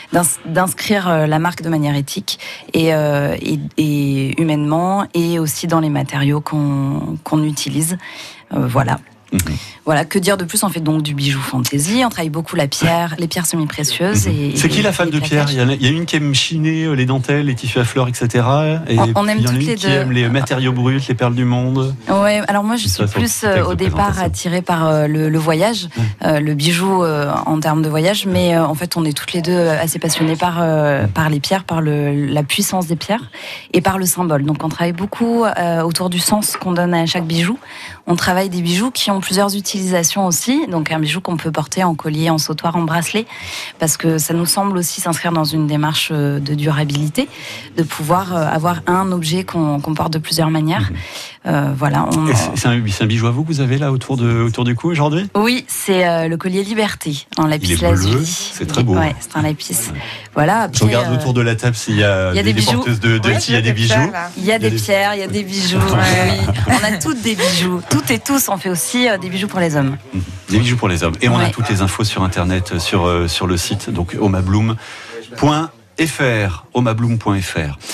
d'inscrire la marque de manière éthique et, euh, et, et humainement, et aussi dans les matériaux qu'on qu'on utilise. Euh, voilà. Mmh. Voilà, que dire de plus? On fait donc du bijou fantaisie, on travaille beaucoup la pierre, les pierres semi-précieuses. Mmh. Et, c'est et, qui la fan de pierre? Il y, a, il y a une qui aime chiner les dentelles, les tissus à fleurs, et cetera. Et on, on aime il y en a toutes une les qui deux. aime les matériaux bruts, les perles du monde. Ouais, alors moi je suis plus euh, au départ attirée par euh, le, le voyage, mmh. euh, le bijou euh, en termes de voyage, mais euh, en fait on est toutes les deux assez passionnées par, euh, par les pierres, par le, la puissance des pierres et par le symbole. Donc on travaille beaucoup euh, autour du sens qu'on donne à chaque bijou. On travaille des bijoux qui ont plusieurs utilisations aussi, donc un bijou qu'on peut porter en collier, en sautoir, en bracelet, parce que ça nous semble aussi s'inscrire dans une démarche de durabilité, de pouvoir avoir un objet qu'on, qu'on porte de plusieurs manières. Mmh. Euh, voilà. On... C'est, c'est, un, c'est un bijou à vous que vous avez là autour, de, autour du cou aujourd'hui? Oui, c'est euh, le collier Liberté en lapis lazuli. C'est très beau. Ouais, c'est un lapis. Voilà. Après, je regarde euh... autour de la table s'il y a, y a des, des porteuses de, de ouais, s'il y a des bijoux. Il y a des pierres, il y a des bijoux. Ouais. Oui. On a toutes des bijoux, toutes et tous. On fait aussi euh, des bijoux pour les hommes. Des bijoux pour les hommes. Et on ouais. a toutes les infos sur internet, sur euh, sur le site donc oma bloom point f r, oma bloom point f r.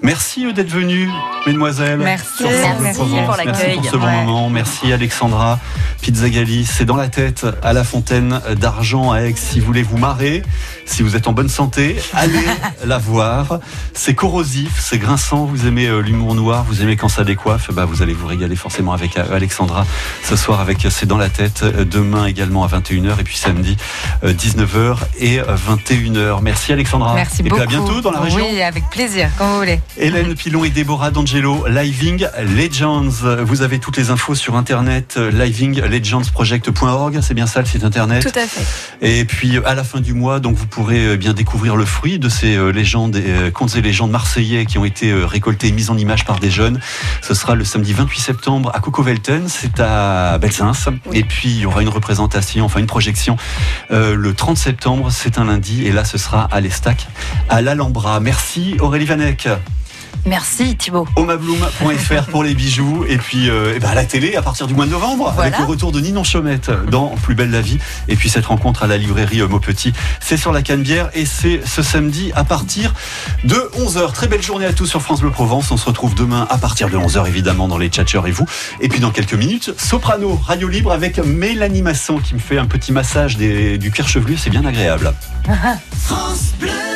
Merci d'être venus, mesdemoiselles. Merci. Sur France Bleu Merci Provence. pour l'accueil. Merci pour ce bon Ouais. moment. Merci Alexandra Pizzagalli. C'est dans la tête à la Fontaine d'Argent à Aix. Si vous voulez vous marrer, si vous êtes en bonne santé, allez la voir. C'est corrosif, c'est grinçant. Vous aimez euh, l'humour noir, vous aimez quand ça décoiffe. Bah, vous allez vous régaler forcément avec euh, Alexandra ce soir avec C'est dans la tête. Euh, demain également à vingt et une heures et puis samedi euh, dix-neuf heures et vingt et une heures. Merci Alexandra. Merci et beaucoup. puis à bientôt dans la région. Oui, avec plaisir, quand vous voulez. Hélène Pilon et Déborah D'Angelo, Living Legends. Vous avez toutes les infos sur internet, living legends project point org, c'est bien ça le site internet. Tout à fait. Et puis à la fin du mois, donc vous pourrez bien découvrir le fruit de ces légendes, et, contes et légendes marseillais qui ont été récoltés et mis en image par des jeunes. Ce sera le samedi vingt-huit septembre à Coco-Velten, c'est à Belzins. Oui. Et puis il y aura une représentation, enfin une projection euh, le trente septembre, c'est un lundi, et là ce sera à l'Estac, à l'Alhambra. Merci Aurélie Vanek. Merci Thibaut. Omabloom point f r pour les bijoux. Et puis euh, et ben à la télé à partir du mois de novembre, voilà. Avec le retour de Ninon Chaumette dans Plus belle la vie. Et puis cette rencontre à la librairie Maupetit, c'est sur la Canebière et c'est ce samedi à partir de onze heures. Très belle journée à tous sur France Bleu Provence. On se retrouve demain à partir de onze heures évidemment dans les Tchatcheurs et vous. Et puis dans quelques minutes, Soprano, Radio Libre avec Mélanie Masson qui me fait un petit massage des, du cuir chevelu. C'est bien agréable. France Bleu.